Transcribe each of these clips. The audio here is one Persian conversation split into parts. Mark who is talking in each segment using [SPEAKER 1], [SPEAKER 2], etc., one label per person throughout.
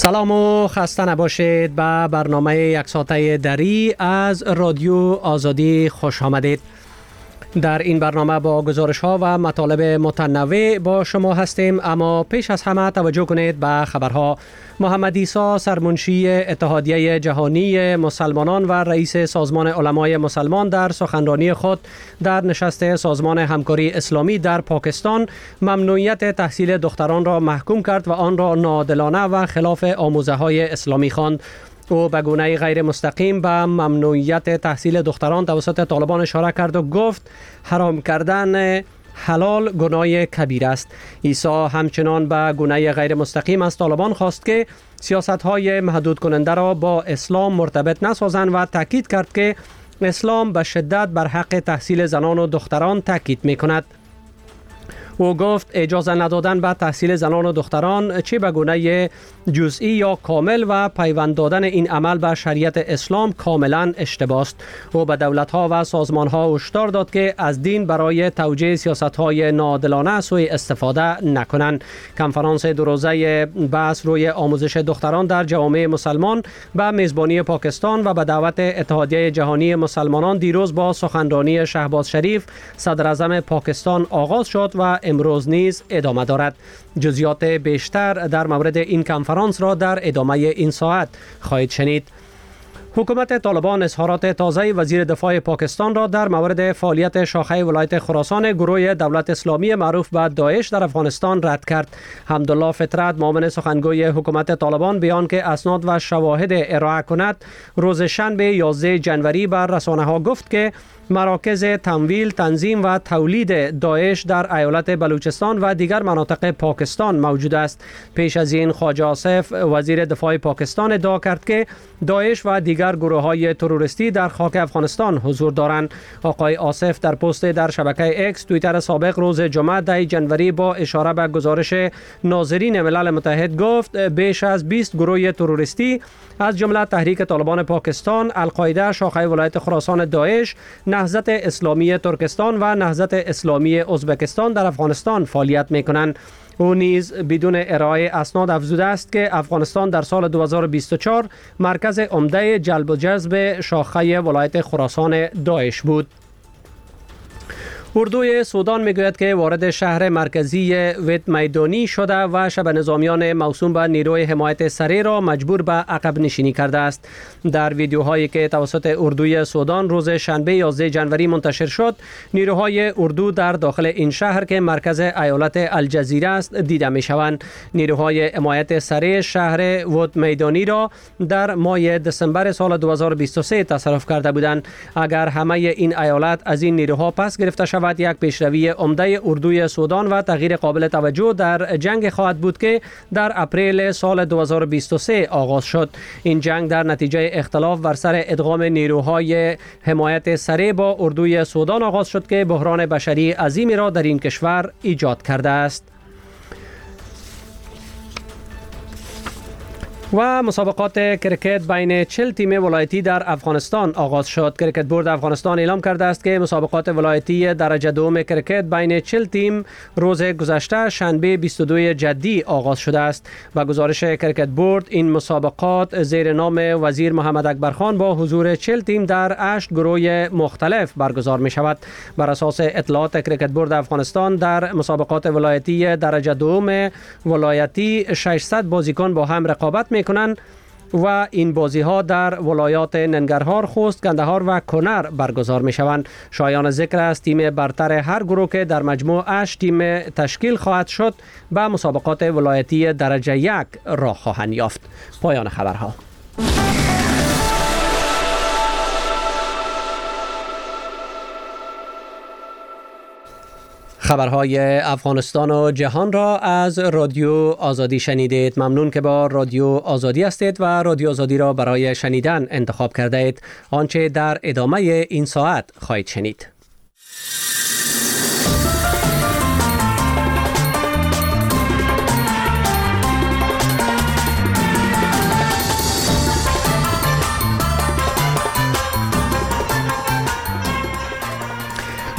[SPEAKER 1] سلام و خسته نباشید به برنامه یک ساعته دری از رادیو آزادی خوش آمدید. در این برنامه با گزارش ها و مطالب متنوع با شما هستیم، اما پیش از همه توجه کنید به خبرها. محمد عیسی سرمنشی اتحادیه جهانی مسلمانان و رئیس سازمان علمای مسلمان در سخنرانی خود در نشست سازمان همکاری اسلامی در پاکستان ممنوعیت تحصیل دختران را محکوم کرد و آن را ناعادلانه و خلاف آموزه های اسلامی خواند. او به گونه غیر مستقیم به ممنوعیت تحصیل دختران توسط طالبان اشاره کرد و گفت حرام کردن حلال گناه کبیر است. عیسی همچنان به گونه غیر مستقیم از طالبان خواست که سیاست‌های محدود کننده را با اسلام مرتبط نسازند و تاکید کرد که اسلام به شدت بر حق تحصیل زنان و دختران تاکید می‌کند. او گفت اجازه ندادن به تحصیل زنان و دختران چه به گونه جزئی یا کامل و پیوند دادن این عمل به شریعت اسلام کاملا اشتباه است. او به دولت‌ها و سازمان‌ها هشدار داد که از دین برای توجیه سیاست‌های ناعادلانه سوء استفاده نکنند. کنفرانس دو روزه بحث روی آموزش دختران در جوامع مسلمان به میزبانی پاکستان و به دعوت اتحادیه جهانی مسلمانان دیروز با سخنرانی شهباز شریف صدر اعظم پاکستان آغاز شد و امروز نیز ادامه دارد. جزئیات بیشتر در مورد این کنفرانس را در ادامه این ساعت خواهید شنید. حکومت طالبان اظهارات تازه وزیر دفاع پاکستان را در مورد فعالیت شاخه ولایت خراسان گروه دولت اسلامی معروف به داعش در افغانستان رد کرد. حمدالله فطرت معاون سخنگوی حکومت طالبان بیان که اسناد و شواهد ارائه کند روز شنبه 11 جنوری بر رسانه‌ها گفت که مراکز تمویل، تنظیم و تولید داعش در ایالت بلوچستان و دیگر مناطق پاکستان موجود است. پیش از این خواجه آصف وزیر دفاع پاکستان ادعا کرد که داعش و دیگر گروه‌های تروریستی در خاک افغانستان حضور دارند. آقای آصف در پست در شبکه اکس توییتر سابق روز جمعه 10 جنوری با اشاره به گزارش ناظرین ملل متحد گفت بیش از 20 گروه تروریستی از جمله تحریک طالبان پاکستان، القاعده شاخه ولایت خراسان داعش، نهضت اسلامی ترکستان و نهضت اسلامی ازبکستان در افغانستان فعالیت می‌کنند. او نیز بدون ارائه اسناد افزوده است که افغانستان در سال 2024 مرکز عمده جلب و جذب شاخه ولایت خراسان داعش بود. اردوی سودان میگوید که وارد شهر مرکزی ویت میدانی شده و شب نظامیان موسوم به نیروی حمایت سریع را مجبور به عقب نشینی کرده است. در ویدیوهایی که توسط اردوی سودان روز شنبه 11 جنوری منتشر شد، نیروهای اردو در داخل این شهر که مرکز ایالت الجزیره است دیده می شوند. نیروهای حمایت سریع شهر ویت میدانی را در ماه دسامبر سال 2023 تصرف کرده بودند. اگر همه این ایالت از این نیروها پس گرفته شود، یک پیشروی عمده اردوی سودان و تغییر قابل توجه در جنگ خواهد بود که در اپریل سال 2023 آغاز شد. این جنگ در نتیجه اختلاف بر سر ادغام نیروهای حمایت سریع با اردوی سودان آغاز شد که بحران بشری عظیمی را در این کشور ایجاد کرده است. و مسابقات کرکت بین 40 تیم ولایتی در افغانستان آغاز شد. کرکت بورد افغانستان اعلام کرده است که مسابقات ولایتی درجه دوم کرکت بین 40 تیم روز گذشته شنبه 22 جدی آغاز شده است. با گزارش کرکت بورد این مسابقات زیر نام وزیر محمد اکبرخان با حضور 40 تیم در 8 گروه مختلف برگزار می شود. بر اساس اطلاعات کرکت بورد افغانستان در مسابقات ولایتی درجه دوم ولایتی 600 بازیکن با هم رقابت می کنند و این بازی ها در ولایات ننگرهار، خوست، کندهار و کنر برگزار می شوند. شایان ذکر است تیم برتر هر گروه که در مجموع 8 تیم تشکیل خواهد شد به مسابقات ولایتی درجه 1 راه خواهند یافت. پایان خبرها. خبرهای افغانستان و جهان را از رادیو آزادی شنیدید. ممنون که با رادیو آزادی هستید و رادیو آزادی را برای شنیدن انتخاب کرده اید. آنچه در ادامه این ساعت خواهید شنید.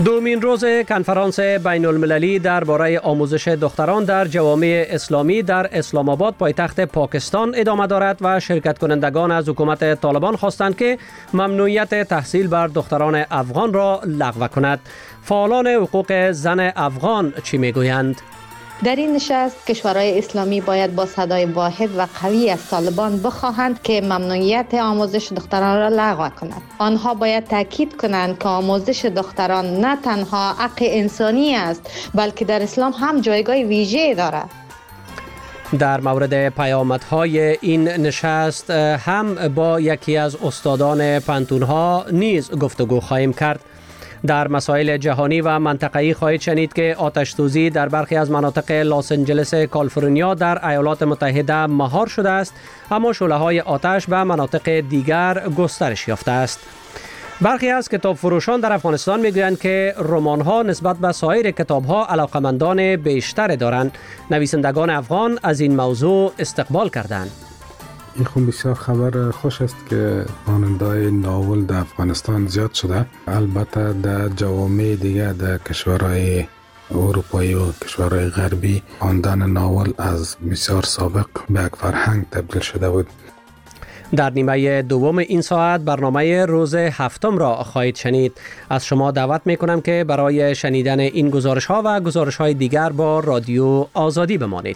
[SPEAKER 1] دومین روز کنفرانس بین المللی درباره آموزش دختران در جوامع اسلامی در اسلام آباد پایتخت پاکستان ادامه دارد و شرکت کنندگان از حکومت طالبان خواستند که ممنوعیت تحصیل بر دختران افغان را لغو کند. فعالان حقوق زن افغان چی میگویند؟
[SPEAKER 2] در این نشست کشورهای اسلامی باید با صدای واحد و قوی از طالبان بخواهند که ممنوعیت آموزش دختران را لغو کند. آنها باید تاکید کنند که آموزش دختران نه تنها حق انسانی است بلکه در اسلام هم جایگاه ویژه دارد.
[SPEAKER 1] در مورد پیامدهای این نشست هم با یکی از استادان پانتون‌ها نیز گفتگو خواهیم کرد. در مسائل جهانی و منطقه‌ای خواهید شنید که آتش‌سوزی در برخی از مناطق لس آنجلس کالیفرنیا در ایالات متحده مهار شده است، اما شعله‌های آتش به مناطق دیگر گسترش یافته است. برخی از کتاب فروشان در افغانستان میگویند که رمان‌ها نسبت به سایر کتاب‌ها علاقمندان بیشتری دارند. نویسندگان افغان از این موضوع استقبال کردند.
[SPEAKER 3] این خون بسیار خبر خوش است که خواننده‌های ناول در افغانستان زیاد شده. البته در جوامع دیگه در کشورهای اروپایی و کشورهای غربی خواندن ناول از بسیار سابق به یک فرهنگ تبدیل شده بود.
[SPEAKER 1] در نیمه دوم این ساعت برنامه روز هفتم را خواهید شنید. از شما دعوت میکنم که برای شنیدن این گزارش ها و گزارش های دیگر با رادیو آزادی بمانید.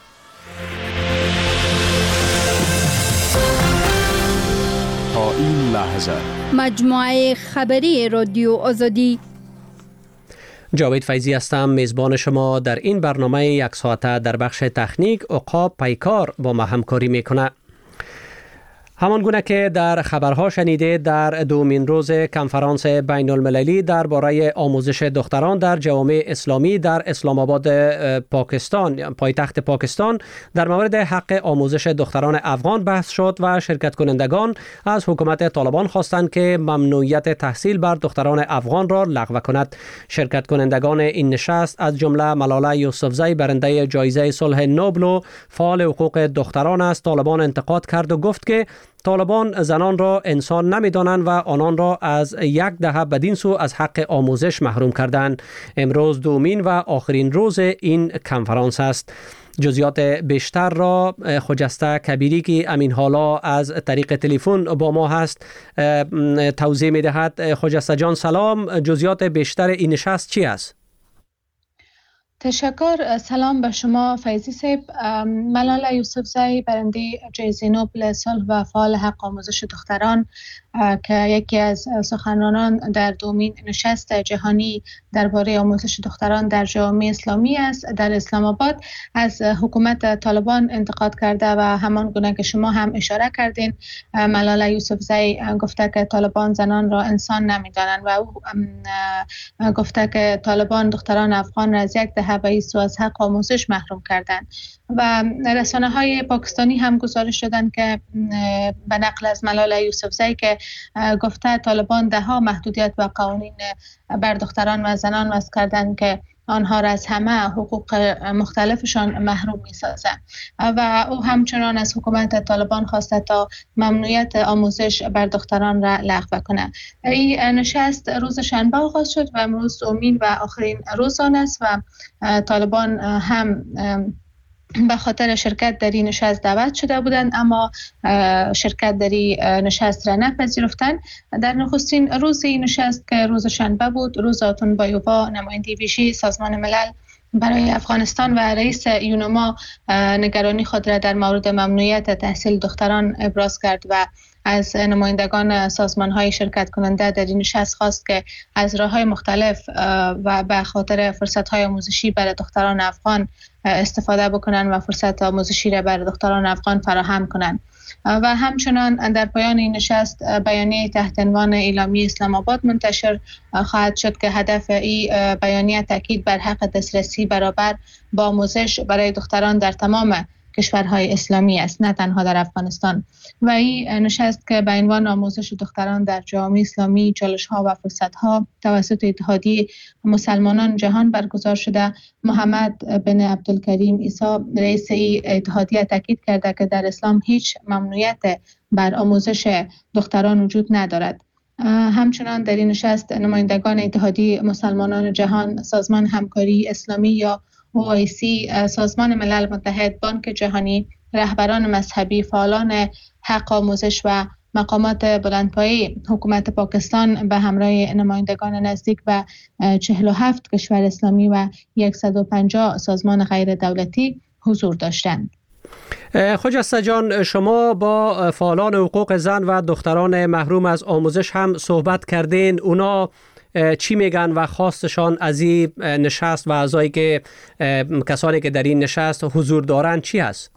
[SPEAKER 4] تا این لحظه
[SPEAKER 5] مجموعه خبری رادیو آزادی.
[SPEAKER 1] جاوید فیضی هستم، میزبان شما. در این برنامه یک ساعته در بخش تکنیک عقاب پیکار با ما همکاری میکنه. همان گونه که در خبرها شنیده، در دومین روز کنفرانس بین المللی درباره آموزش دختران در جوامع اسلامی در اسلام آباد پاکستان، پایتخت پاکستان، در مورد حق آموزش دختران افغان بحث شد و شرکت کنندگان از حکومت طالبان خواستند که ممنوعیت تحصیل بر دختران افغان را لغو کند. شرکت کنندگان این نشست از جمله ملاله یوسفزی برنده جایزه صلح نوبل و فعال حقوق دختران از طالبان انتقاد کرد و گفت که طالبان زنان را انسان نمی‌دانند و آنان را از یک دهه بدین سو از حق آموزش محروم کردند. امروز دومین و آخرین روز این کنفرانس است. جزئیات بیشتر را خجسته کبیری که امین حالا از طریق تلفن با ما هست توضیح می‌دهد. خجسته جان سلام، جزئیات بیشتر این نشست چی است؟
[SPEAKER 6] تشکر. سلام به شما فیضی صاحب. ملاله یوسفزی برنده جایزه نوبل صلح و فعال حق آموزش دختران که یکی از سخنرانان در دومین نشست جهانی درباره آموزش دختران در جوامع اسلامی است، در اسلام آباد از حکومت طالبان انتقاد کرده و همان گونه که شما هم اشاره کردین، ملاله یوسفزی گفته که طالبان زنان را انسان نمی‌دانند و او گفته که طالبان دختران افغان را از یک دهه به این سو از حق آموزش محروم کردند. و رسانه‌های پاکستانی هم گزارش دادند که به نقل از ملاله یوسفزی که گفته طالبان ده‌ها محدودیت و قوانین بر دختران و زنان وضع کردند که آنها را از همه حقوق مختلفشان محروم می‌سازند و او همچنان از حکومت طالبان خواسته تا ممنوعیت آموزش بر دختران را لغو کنند. این نشست روز شنبه آغاز شد و امروز دومین و آخرین روز آن است و طالبان هم به خاطر شرکت در این نشست دعوت شده بودند اما شرکت در این نشست را نپذیرفتند. در نخستین روز این نشست که روز شنبه بود، روز آتون بایوبا، نماینده ویژه سازمان ملل برای افغانستان و رئیس یونما نگرانی خود را در مورد ممنوعیت تحصیل دختران ابراز کرد و از نمایندگان سازمان‌های شرکت کننده در این نشست خواست که از راه‌های مختلف و به خاطر فرصت‌های آموزشی برای دختران افغان استفاده بکنند و فرصت آموزشی را برای دختران افغان فراهم کنند. و همچنان در پایان این نشست بیانیه تحت عنوان اعلامیه اسلام آباد منتشر خواهد شد که هدف این بیانیه تاکید بر حق دسترسی برابر با آموزش برای دختران در تمام کشورهای اسلامی است، نه تنها در افغانستان. و این نشست که به عنوان آموزش دختران در جامعه اسلامی، چالش‌ها و فرصت‌ها توسط اتحادیه مسلمانان جهان برگزار شده، محمد بن عبدالکریم عیسی رئیس اتحادیه تاکید کرده که در اسلام هیچ ممنوعیت بر آموزش دختران وجود ندارد. همچنان در این نشست نمایندگان اتحادیه مسلمانان جهان، سازمان همکاری اسلامی یا OIC، سازمان ملل متحد، بانک جهانی، رهبران مذهبی، فعالان حق آموزش و مقامات بلندپایه حکومت پاکستان به همراه نمایندگان نزدیک به 47 کشور اسلامی و 150 سازمان غیر دولتی حضور داشتند.
[SPEAKER 1] خجسته جان، شما با فعالان حقوق زن و دختران محروم از آموزش هم صحبت کردین. اونا چی میگن و خواستشان از این نشست و اعضایی که کسانی که در این نشست حضور دارن چی هست؟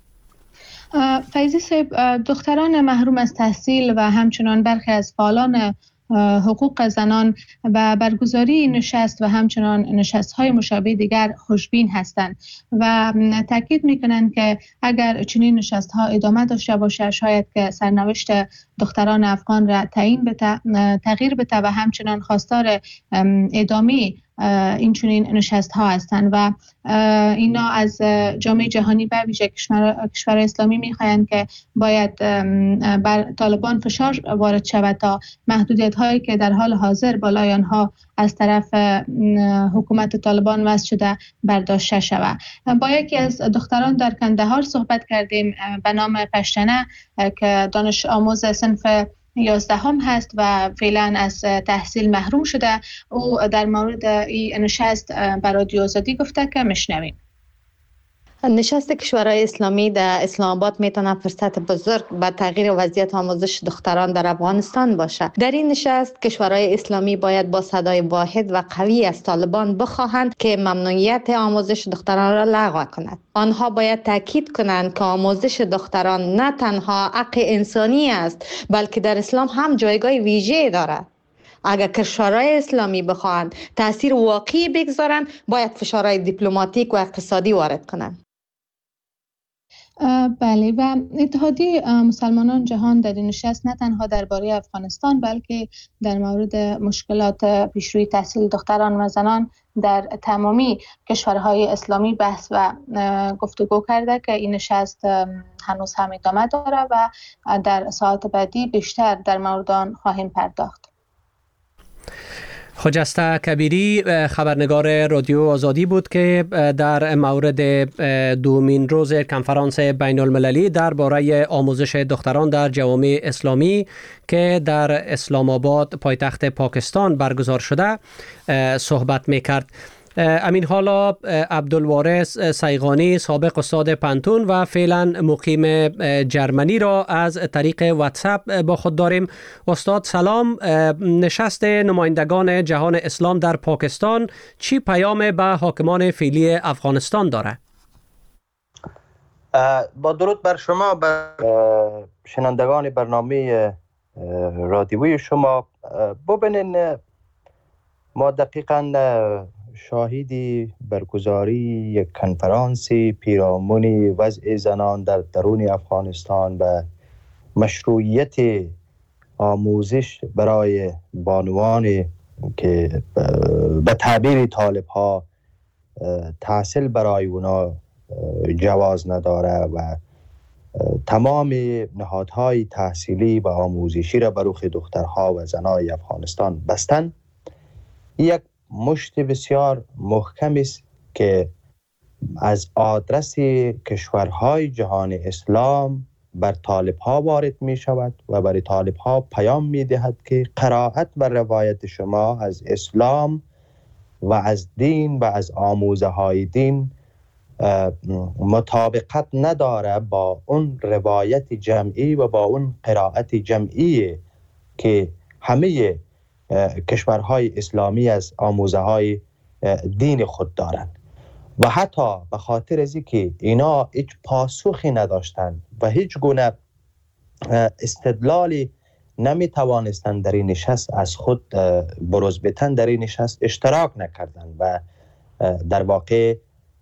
[SPEAKER 6] فیضی صاحب، دختران محروم از تحصیل و همچنان برخی از فعالان حقوق زنان و برگزاری نشست و همچنان نشست‌های مشابه دیگر خوشبین هستند و تاکید می‌کنند که اگر چنین نشست‌ها ادامه داشته باشه، شاید که سرنوشت دختران افغان را تغییر بده و همچنان خواستار ادامه این چنین نشست ها هستند و اینا از جامعه جهانی به ویژه کشور اسلامی میخواهند که باید بر طالبان فشار وارد شود تا محدودیت هایی که در حال حاضر بالای آنها از طرف حکومت طالبان وضع شده برداشته شود. با یکی از دختران در کندهار صحبت کردیم به نام پشتنه که دانش آموز صنف 11 هست و فعلا از تحصیل محروم شده. او در مورد این نشست بر رادیو آزادی گفته که میشنویم.
[SPEAKER 2] نشست کشورهای اسلامی در اسلام آباد میتونه فرصت بزرگ به تغییر وضعیت آموزش دختران در افغانستان باشه. در این نشست کشورهای اسلامی باید با صدای واحد و قوی از طالبان بخواهند که ممنوعیت آموزش دختران را لغو کند. آنها باید تاکید کنند که آموزش دختران نه تنها حق انسانی است، بلکه در اسلام هم جایگاه ویژه دارد. اگر کشورهای اسلامی بخواهند تاثیر واقعی بگذارند، باید فشارهای دیپلماتیک و اقتصادی وارد کنند.
[SPEAKER 6] بله، و اتحادیه مسلمانان جهان در این نشست نه تنها درباره افغانستان بلکه در مورد مشکلات پیشروی تحصیل دختران و زنان در تمامی کشورهای اسلامی بحث و گفتگو کرده که این نشست هنوز هم ادامه داره و در ساعات بعدی بیشتر در مورد آن خواهیم پرداخت.
[SPEAKER 1] خجسته کبیری خبرنگار رادیو آزادی بود که در مورد دومین روز کنفرانس بین المللی درباره آموزش دختران در جوامع اسلامی که در اسلام آباد پایتخت پاکستان برگزار شده صحبت میکرد. امین حالا عبدالوارث سیغانی، سابق استاد پنتون و فعلا مقیم جرمنی را از طریق واتساپ با خود داریم. استاد سلام، نشست نمایندگان جهان اسلام در پاکستان چی پیام به حاکمان فعلی افغانستان داره؟
[SPEAKER 7] با درود بر شما، بر شنوندگان برنامه رادیویی شما. ببینین، ما دقیقاً شاهدی برگزاری یک کنفرانسی پیرامون وضع زنان در درون افغانستان و مشروعیت آموزش برای بانوان که به تعبیر طالب ها تحصیل برای اونا جواز نداره و تمام نهادهای تحصیلی و آموزشی را بر روی دخترها و زنای افغانستان بستن. یک مشت بسیار محکم است که از آدرس کشورهای جهان اسلام بر طالب ها وارد می شود و بر طالب ها پیام می دهد که قرائت و روایت شما از اسلام و از دین و از آموزه های دین مطابقت نداره با اون روایت جمعی و با اون قرائت جمعی که همه کشورهای اسلامی از آموزه های دین خود دارند. و حتی به خاطر از اینکه اینا هیچ پاسخی نداشتند و هیچ گونه استدلالی نمی توانستند در این نشست از خود بروز بدن، در این نشست اشتراک نکردند و در واقع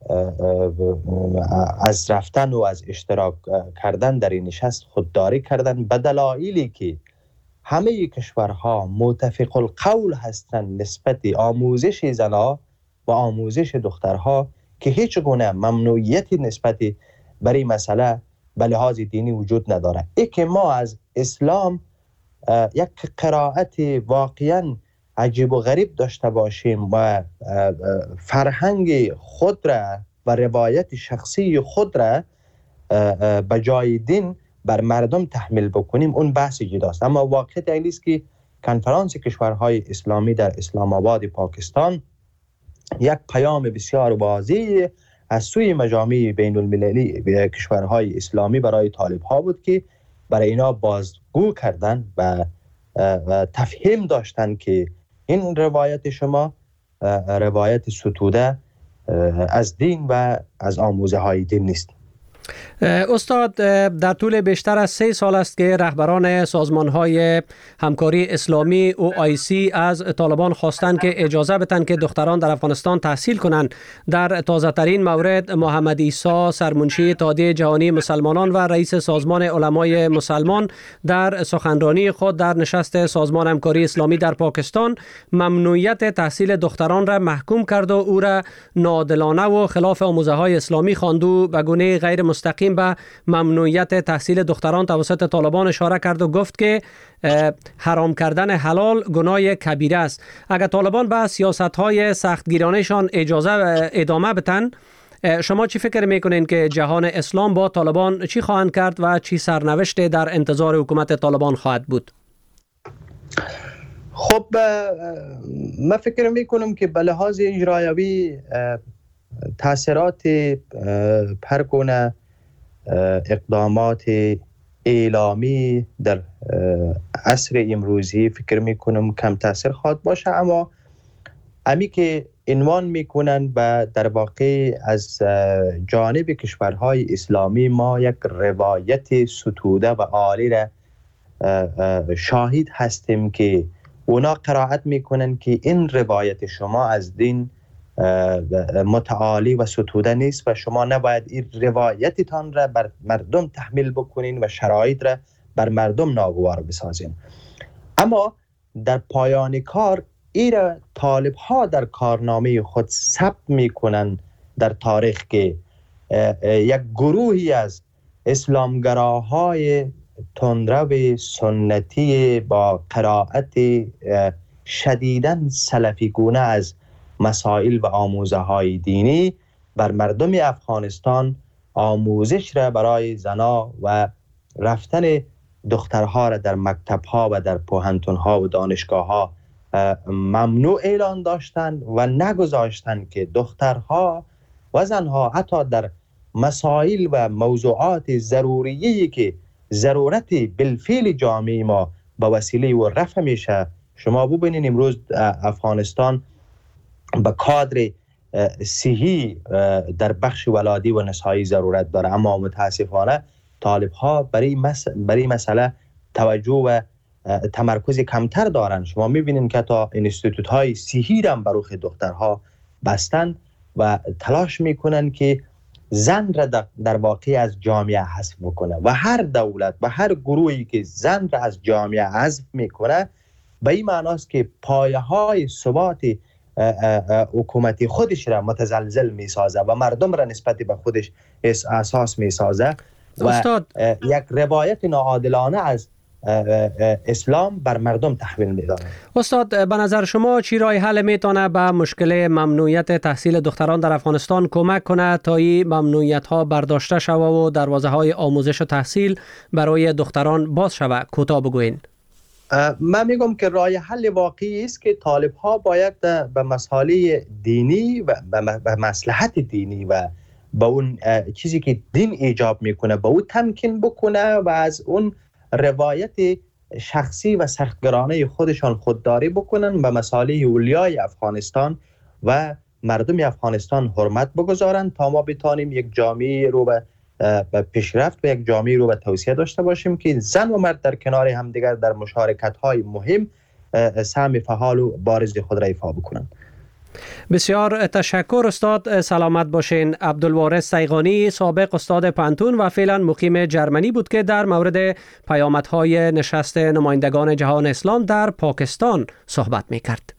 [SPEAKER 7] از رفتن و از اشتراک کردن در این نشست خودداری کردند به دلایلی که همه کشورها متفق القول هستند نسبت آموزش زنها و آموزش دخترها که هیچ گونه ممنوعیتی نسبت بر این مسئله به لحاظ دینی وجود نداره. ای که ما از اسلام یک قرائت واقعا عجیب و غریب داشته باشیم و فرهنگ خود را و روایت شخصی خود را به جای دین بر مردم تحمیل بکنیم، اون بحث جداست. اما واقعیت این است که کنفرانس کشورهای اسلامی در اسلام آباد پاکستان یک پیام بسیار واضح از سوی مجامع بین المللی کشورهای اسلامی برای طالب ها بود که برای اینا بازگو کردن و تفهیم داشتن که این روایت شما روایت ستوده از دین و از آموزه های دین نیست.
[SPEAKER 1] استاد، در طول بیشتر از 3 سال است که رهبران سازمان‌های همکاری اسلامی OIC از طالبان خواستند که اجازه بدن که دختران در افغانستان تحصیل کنند. در تازه‌ترین مورد محمد عیسی سرمنشی اتحادیه جهانی مسلمانان و رئیس سازمان علمای مسلمان در سخنرانی خود در نشست سازمان همکاری اسلامی در پاکستان ممنوعیت تحصیل دختران را محکوم کرد و او را ناعادلانه و خلاف آموزه‌های اسلامی خواند و به گونه غیر مستقیم به ممنوعیت تحصیل دختران توسط طالبان اشاره کرد و گفت که حرام کردن حلال گناه کبیره است. اگر طالبان به سیاست‌های سختگیرانه‌شان ادامه بدن، شما چی فکر میکنین که جهان اسلام با طالبان چی خواهند کرد و چی سرنوشت در انتظار حکومت طالبان خواهد بود؟
[SPEAKER 7] خب من فکر میکنم که به لحاظ اجرایوی تاثیرات پرگونه اقدامات اعلامی در عصر امروزی فکر میکنم کم تاثیر خواهد باشه، اما امی که عنوان میکنن و در واقع از جانب کشورهای اسلامی ما یک روایت ستوده و عالی را شاهد هستیم که اونا قرائت میکنن که این روایت شما از دین متعالی و ستوده نیست و شما نباید این روایتتان را بر مردم تحمیل بکنین و شرایط را بر مردم ناگوار بسازین. اما در پایان کار این را طالب ها در کارنامه خود ثبت میکنن در تاریخ که یک گروهی از اسلامگراهای تندرو سنتی با قرائت شدیداً سلفی گونه از مسائل و آموزه های دینی بر مردم افغانستان آموزش را برای زنا و رفتن دخترها را در مکتبها و در پوهنتونها و دانشگاهها ممنوع اعلان داشتند و نگذاشتند که دخترها و زنها حتی در مسائل و موضوعات ضروریه‌ای که ضرورت بالفعل جامعه ما با وسیله و رفع میشه. شما ببینید امروز افغانستان به کادر صحی در بخش ولادی و نسایی ضرورت داره، اما متاسفانه طالب ها برای مسئله توجه و تمرکز کمتر دارن. شما میبینید که تا انستیتوت های صحی هم بروخ دخترها بستن و تلاش میکنن که زن را در واقع از جامعه حذف بکنه و هر دولت و هر گروهی که زن را از جامعه حذف میکنه به این معناست که پایه های ثبات حکومتی خودش را متزلزل میسازه و مردم را نسبت به خودش اساس میسازه و یک روایت ناعادلانه از اسلام بر مردم تحمیل می‌دانه. استاد،
[SPEAKER 1] به نظر شما چی راه حل میتونه به مشکل ممنوعیت تحصیل دختران در افغانستان کمک کنه تا این ممنوعیت ها برداشته شوه و دروازه های آموزش و تحصیل برای دختران باز شوه؟ کوتاه بگوین.
[SPEAKER 7] من میگم که راه حل واقعی است که طالب ها باید به مسائل دینی و به مصلحت دینی و با اون چیزی که دین ایجاب میکنه با اون تمکین بکنه و از اون روایت شخصی و سختگرانه خودشان خودداری بکنن، به مسائل اولیای افغانستان و مردم افغانستان حرمت بگذارن تا ما بتانیم یک جامعه رو به پیشرفت و یک جامعه رو به توسعه داشته باشیم که زن و مرد در کنار همدیگر در مشارکت‌های مهم سهم فعال و بارز خود را ایفا بکنن.
[SPEAKER 1] بسیار تشکر استاد، سلامت باشین. عبدالوارث سیغانی، سابق استاد پانتون و فعلا مقیم جرمنی بود که در مورد پیامدهای نشست نمایندگان جهان اسلام در پاکستان صحبت می‌کرد.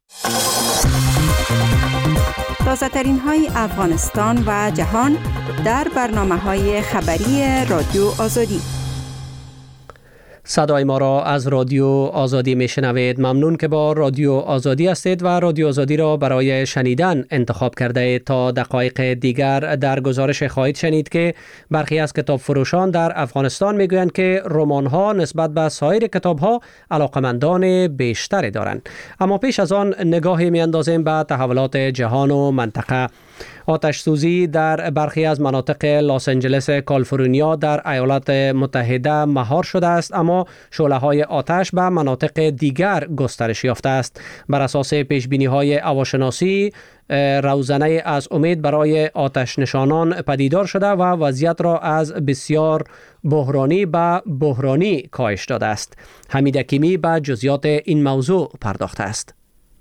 [SPEAKER 8] تازه‌ترین های افغانستان و جهان در برنامه‌های خبری رادیو آزادی.
[SPEAKER 1] صدای ما را از رادیو آزادی میشنوید. ممنون که با رادیو آزادی هستید و رادیو آزادی را برای شنیدن انتخاب کرده اید. تا دقایق دیگر در گزارش خواهید شنید که برخی از کتاب فروشان در افغانستان میگویند که رمان ها نسبت به سایر کتاب ها علاقمندان بیشتری دارند. اما پیش از آن نگاهی میاندازیم به تحولات جهان و منطقه. آتش سوزی در برخی از مناطق لس آنجلس کالیفرنیا در ایالات متحده مهار شده است، اما شعله‌های آتش به مناطق دیگر گسترش یافته است. بر اساس پیش‌بینی‌های هواشناسی، روزنه از امید برای آتش نشانان پدیدار شده و وضعیت را از بسیار بحرانی به بحرانی کاهش داده است. حمید حکیمی به جزئیات این موضوع پرداخته است.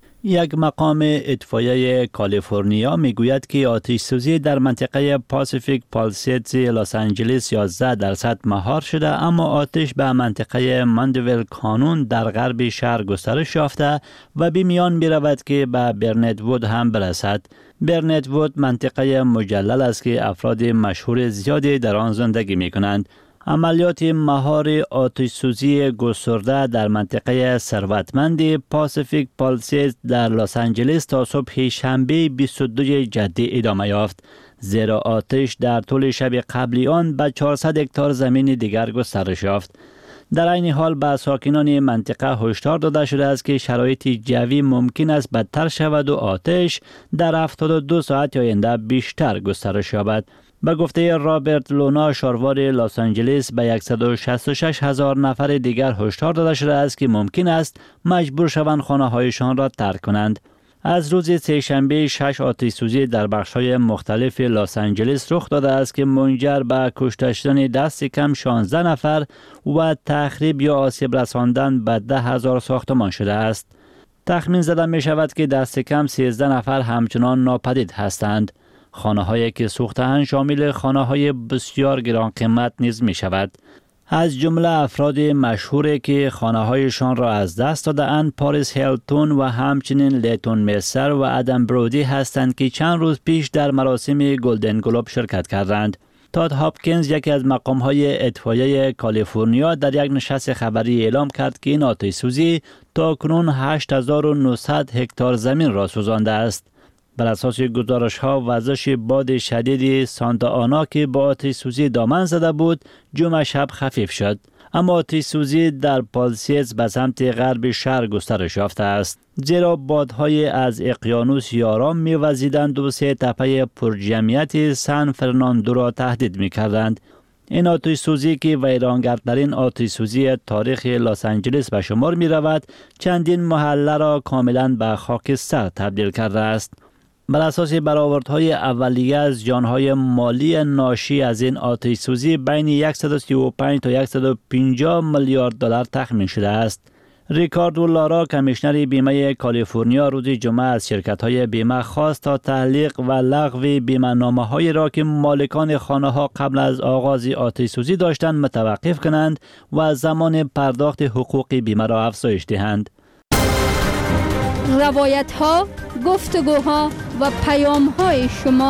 [SPEAKER 9] یک مقام اطفائیه کالیفرنیا میگوید که آتش سوزی در منطقه پاسیفیک پالسیدز لس آنجلس 11% مهار شده، اما آتش به منطقه ماندویل کانون در غرب شهر گسترش یافته و به میان می رود که به برنت وود هم برسد. برنت وود منطقه مجلل است که افراد مشهور زیادی در آن زندگی می کنند. عملیات مهار آتش سوزی گسترده در منطقه ثروتمند پاسیفیک پالسیدز در لس آنجلس تا صبح شنبه 22 جدی ادامه یافت، زیرا آتش در طول شب قبلی آن به 400 هکتار زمین دیگر گسترش یافت. در این حال به ساکنان منطقه هشدار داده شده است که شرایط جوی ممکن است بدتر شود و آتش در 72 ساعت آینده بیشتر گسترش یابد. به گفته رابرت لونا، شهروار لس آنجلس، به 166,000 نفر دیگر هشدار داده شده است که ممکن است مجبور شوند خانه‌هایشان را ترک کنند. از روز سه‌شنبه 6 آتش سوزی در بخش‌های مختلف لس آنجلس رخ داده است که منجر به کشته شدن دست کم 16 نفر و تخریب یا آسیب رساندن به 10,000 ساختمان شده است. تخمین زده می شود که دست کم 13 نفر همچنان ناپدید هستند. خانه‌هایی که سوخته‌اند شامل خانه‌های بسیار گران قیمت نیز می شود. از جمله افراد مشهوری که خانه‌هایشان را از دست داده‌اند پاریس هیلتون و همچنین لیتون میسر و ادم برودی هستند که چند روز پیش در مراسم گلدن گلوب شرکت کردند. تاد هاپکینز، یکی از مقام‌های اطفائیه کالیفرنیا، در یک نشست خبری اعلام کرد که این آتش سوزی تاکنون 8,900 هکتار زمین را سوزانده است. بر اساس گزارش‌ها وزش باد شدید سانتا آنا که با آتش سوزی دامن زده بود جمعه شب خفیف شد، اما آتش سوزی در پالسیدز به سمت غرب شهر گسترش یافته است، زیرا بادهای از اقیانوس یارام می‌وزیدند و 3 تپه پرجمعیت سان فرناندو را تهدید می‌کردند. این آتش سوزی که ویرانگرترین آتش سوزی تاریخ لس آنجلس به شمار می‌رود، چندین محله را کاملاً به خاکستر تبدیل کرده است. بر اساس برآوردهای اولیه از جانهای مالی ناشی از این آتش سوزی بین 135 تا 150 میلیارد دلار تخمین شده است. ریکاردو لارا، کمیشنر بیمه کالیفرنیا، روز جمعه از شرکت‌های بیمه خواست تا تعلیق و لغو بیمه نامه‌هایی را که مالکان خانه‌ها قبل از آغاز آتش سوزی داشتند متوقف کنند و زمان پرداخت حقوق بیمه را افزایش دهند.
[SPEAKER 5] روایت ها، گفتگوها و پیام های شما.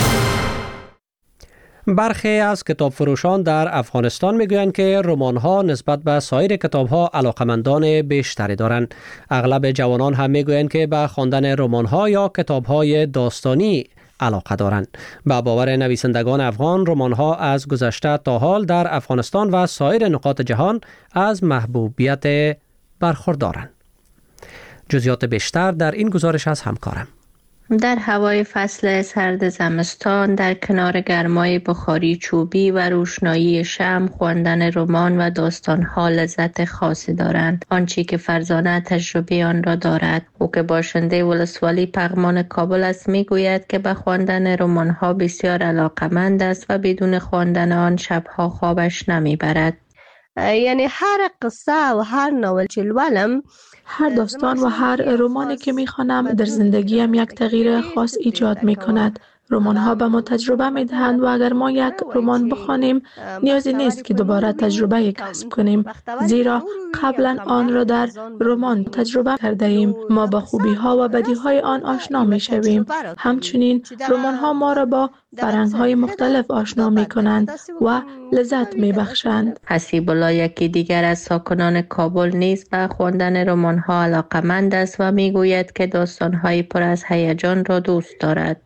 [SPEAKER 1] برخی از کتاب فروشان در افغانستان میگویند که رمان ها نسبت به سایر کتاب ها علاقمندان بیشتری دارند. اغلب جوانان هم میگویند که به خواندن رمان ها یا کتاب های داستانی علاقه دارند. با باور نویسندگان افغان، رمان ها از گذشته تا حال در افغانستان و سایر نقاط جهان از محبوبیت برخوردارند. جزئیات بیشتر در این گزارش از همکارم.
[SPEAKER 10] در هوای فصل سرد زمستان، در کنار گرمای بخاری چوبی و روشنایی شمع، خواندن رمان و داستان‌ها لذت خاصی دارند. آنچه که فرزانه تجربه آن را دارد، او که باشنده ولسوالی پغمان کابل است، میگوید که به خواندن رمان‌ها بسیار علاقه‌مند است و بدون خواندن آن شب‌ها خوابش نمیبرد.
[SPEAKER 11] یعنی هر قصه و هر ناول که لولم،
[SPEAKER 12] هر داستان و هر رمانی که میخوانم در زندگیم یک تغییر خاص ایجاد میکند رمان ها به ما تجربه می دهند و اگر ما یک رمان بخوانیم نیازی نیست که دوباره تجربه کسب کنیم، زیرا قبلا آن را در رمان تجربه کرده ایم. ما با خوبی ها و بدی های آن آشنا می شویم. همچنین رمان ها ما را با فرهنگ های مختلف آشنا می کنند و لذت می بخشند.
[SPEAKER 10] حسیب الله یکی دیگر از ساکنان کابل نیز به خواندن رمان ها علاقمند است و می گوید که داستان های پر از هیجان را دوست دارد.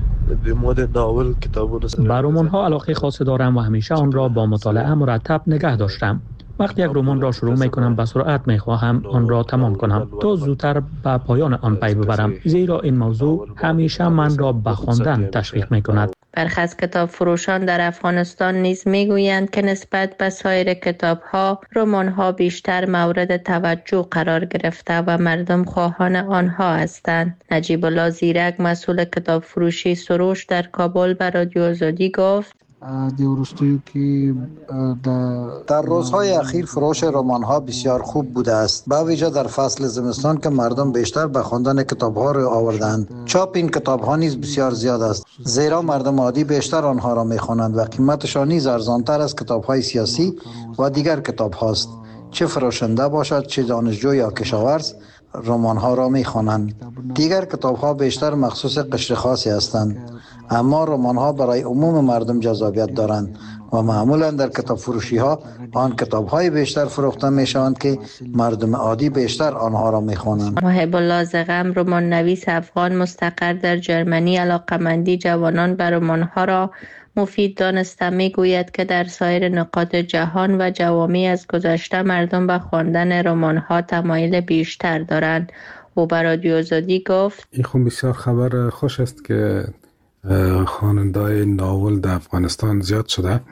[SPEAKER 13] به رمان ها علاقه خاصی دارم و همیشه آن را با مطالعه مرتب نگه داشتم. وقتی یک رمان را شروع می کنم به سرعت می خواهم آن را تمام کنم تا زودتر به پایان آن پی ببرم، زیرا این موضوع همیشه من را به خواندن تشویق می کند.
[SPEAKER 10] برخی از کتاب فروشان در افغانستان نیز می گویند که نسبت به سایر کتاب ها رمان ها بیشتر مورد توجه قرار گرفته و مردم خواهان آنها هستند. نجیب الله زیرک مسئول کتاب فروشی سروش در کابل به رادیو آزادی گفت
[SPEAKER 14] در روزهای اخیر فروش رمان ها بسیار خوب بوده است، به ویژه در فصل زمستان که مردم بیشتر به خواندن کتاب ها رو آوردند. چاپ این کتاب ها نیز بسیار زیاد است، زیرا مردم عادی بیشتر آنها را می خوانند و قیمتشان نیز ارزانتر از کتاب های سیاسی و دیگر کتاب هاست. چه فروشنده باشد چه دانشجو یا کشاورز رمان ها را می خوانند. دیگر کتاب ها بیشتر مخصوص قشر خاصی هستند، اما رمان ها برای عموم مردم جذابیت دارند و معمولا در کتاب فروشی ها آن کتاب های بیشتر فروخته می شوند که مردم عادی بیشتر آنها را می خوانند.
[SPEAKER 10] محب الله زغم رمان نویس افغان مستقر در جرمنی علاقمندی جوانان به رمان ها را مفید دانسته می گوید که در سایر نقاط جهان و جوامع از گذشته مردم به خواندن رمان ها تمایل بیشتر دارند. او به رادیو آزادی گفت
[SPEAKER 3] این خب بسیار خبر خوش است که خواننده‌های ناول در افغانستان زیاد شده.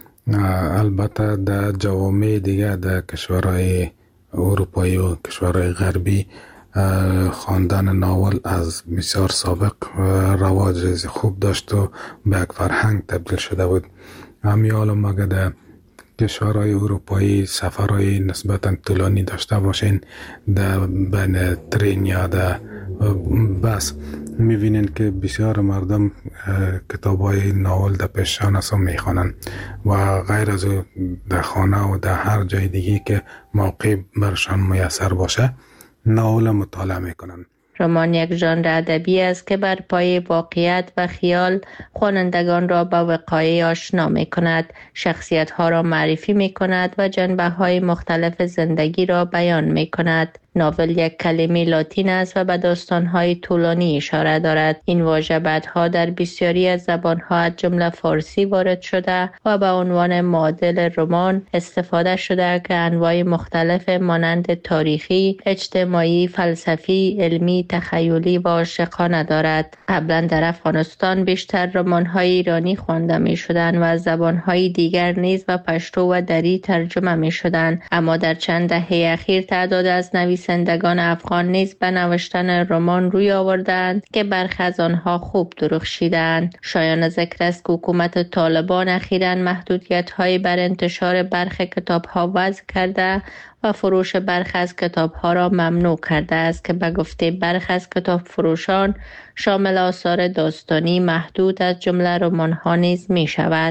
[SPEAKER 3] البته در جوامع دیگه در کشورهای اروپایی و کشورهای غربی خواندن ناول از بسیار سابق رواج خوب داشت و به یک فرهنگ تبدیل شده بود. همین حالا مگه در کشورهای اروپایی سفرهای نسبتا طولانی داشته باشین در بین ترین یا در بس میبینین که بسیار مردم کتاب‌های ناول در پیششان است و میخوانن و غیر از در خانه و در هر جای دیگه که موقع برشان میسر باشه ناول مطالعه میکنن.
[SPEAKER 10] رمان یک ژانر ادبی است که بر پایه واقعیت و خیال خوانندگان را با وقایع آشنا می کند، شخصیت ها را معرفی می کند و جنبه های مختلف زندگی را بیان می کند. ناول یک کلمه لاتین است و به داستان‌های طولانی اشاره دارد. این واژه بعدها در بسیاری از زبان‌ها از جمله فارسی وارد شده و به عنوان معادل رمان استفاده شده که انواع مختلف مانند تاریخی، اجتماعی، فلسفی، علمی، تخیلی و عاشقانه دارد. قبلا در افغانستان بیشتر رمان‌های ایرانی خوانده می‌شدند و از زبان‌های دیگر نیز به پشتو و دری ترجمه می‌شدند، اما در چند دهه اخیر تعداد از نویسندگان افغان نیز به نوشتن رمان روی آوردند که برخی از آنها خوب درخشیدند. شایان ذکر است که حکومت طالبان اخیراً محدودیت‌های بر انتشار برخی کتاب‌ها وضع کرده و فروش برخی از کتاب‌ها را ممنوع کرده است که به گفته برخی از کتاب فروشان شامل آثار داستانی محدود از جمله رمان‌ها نیز می‌شود.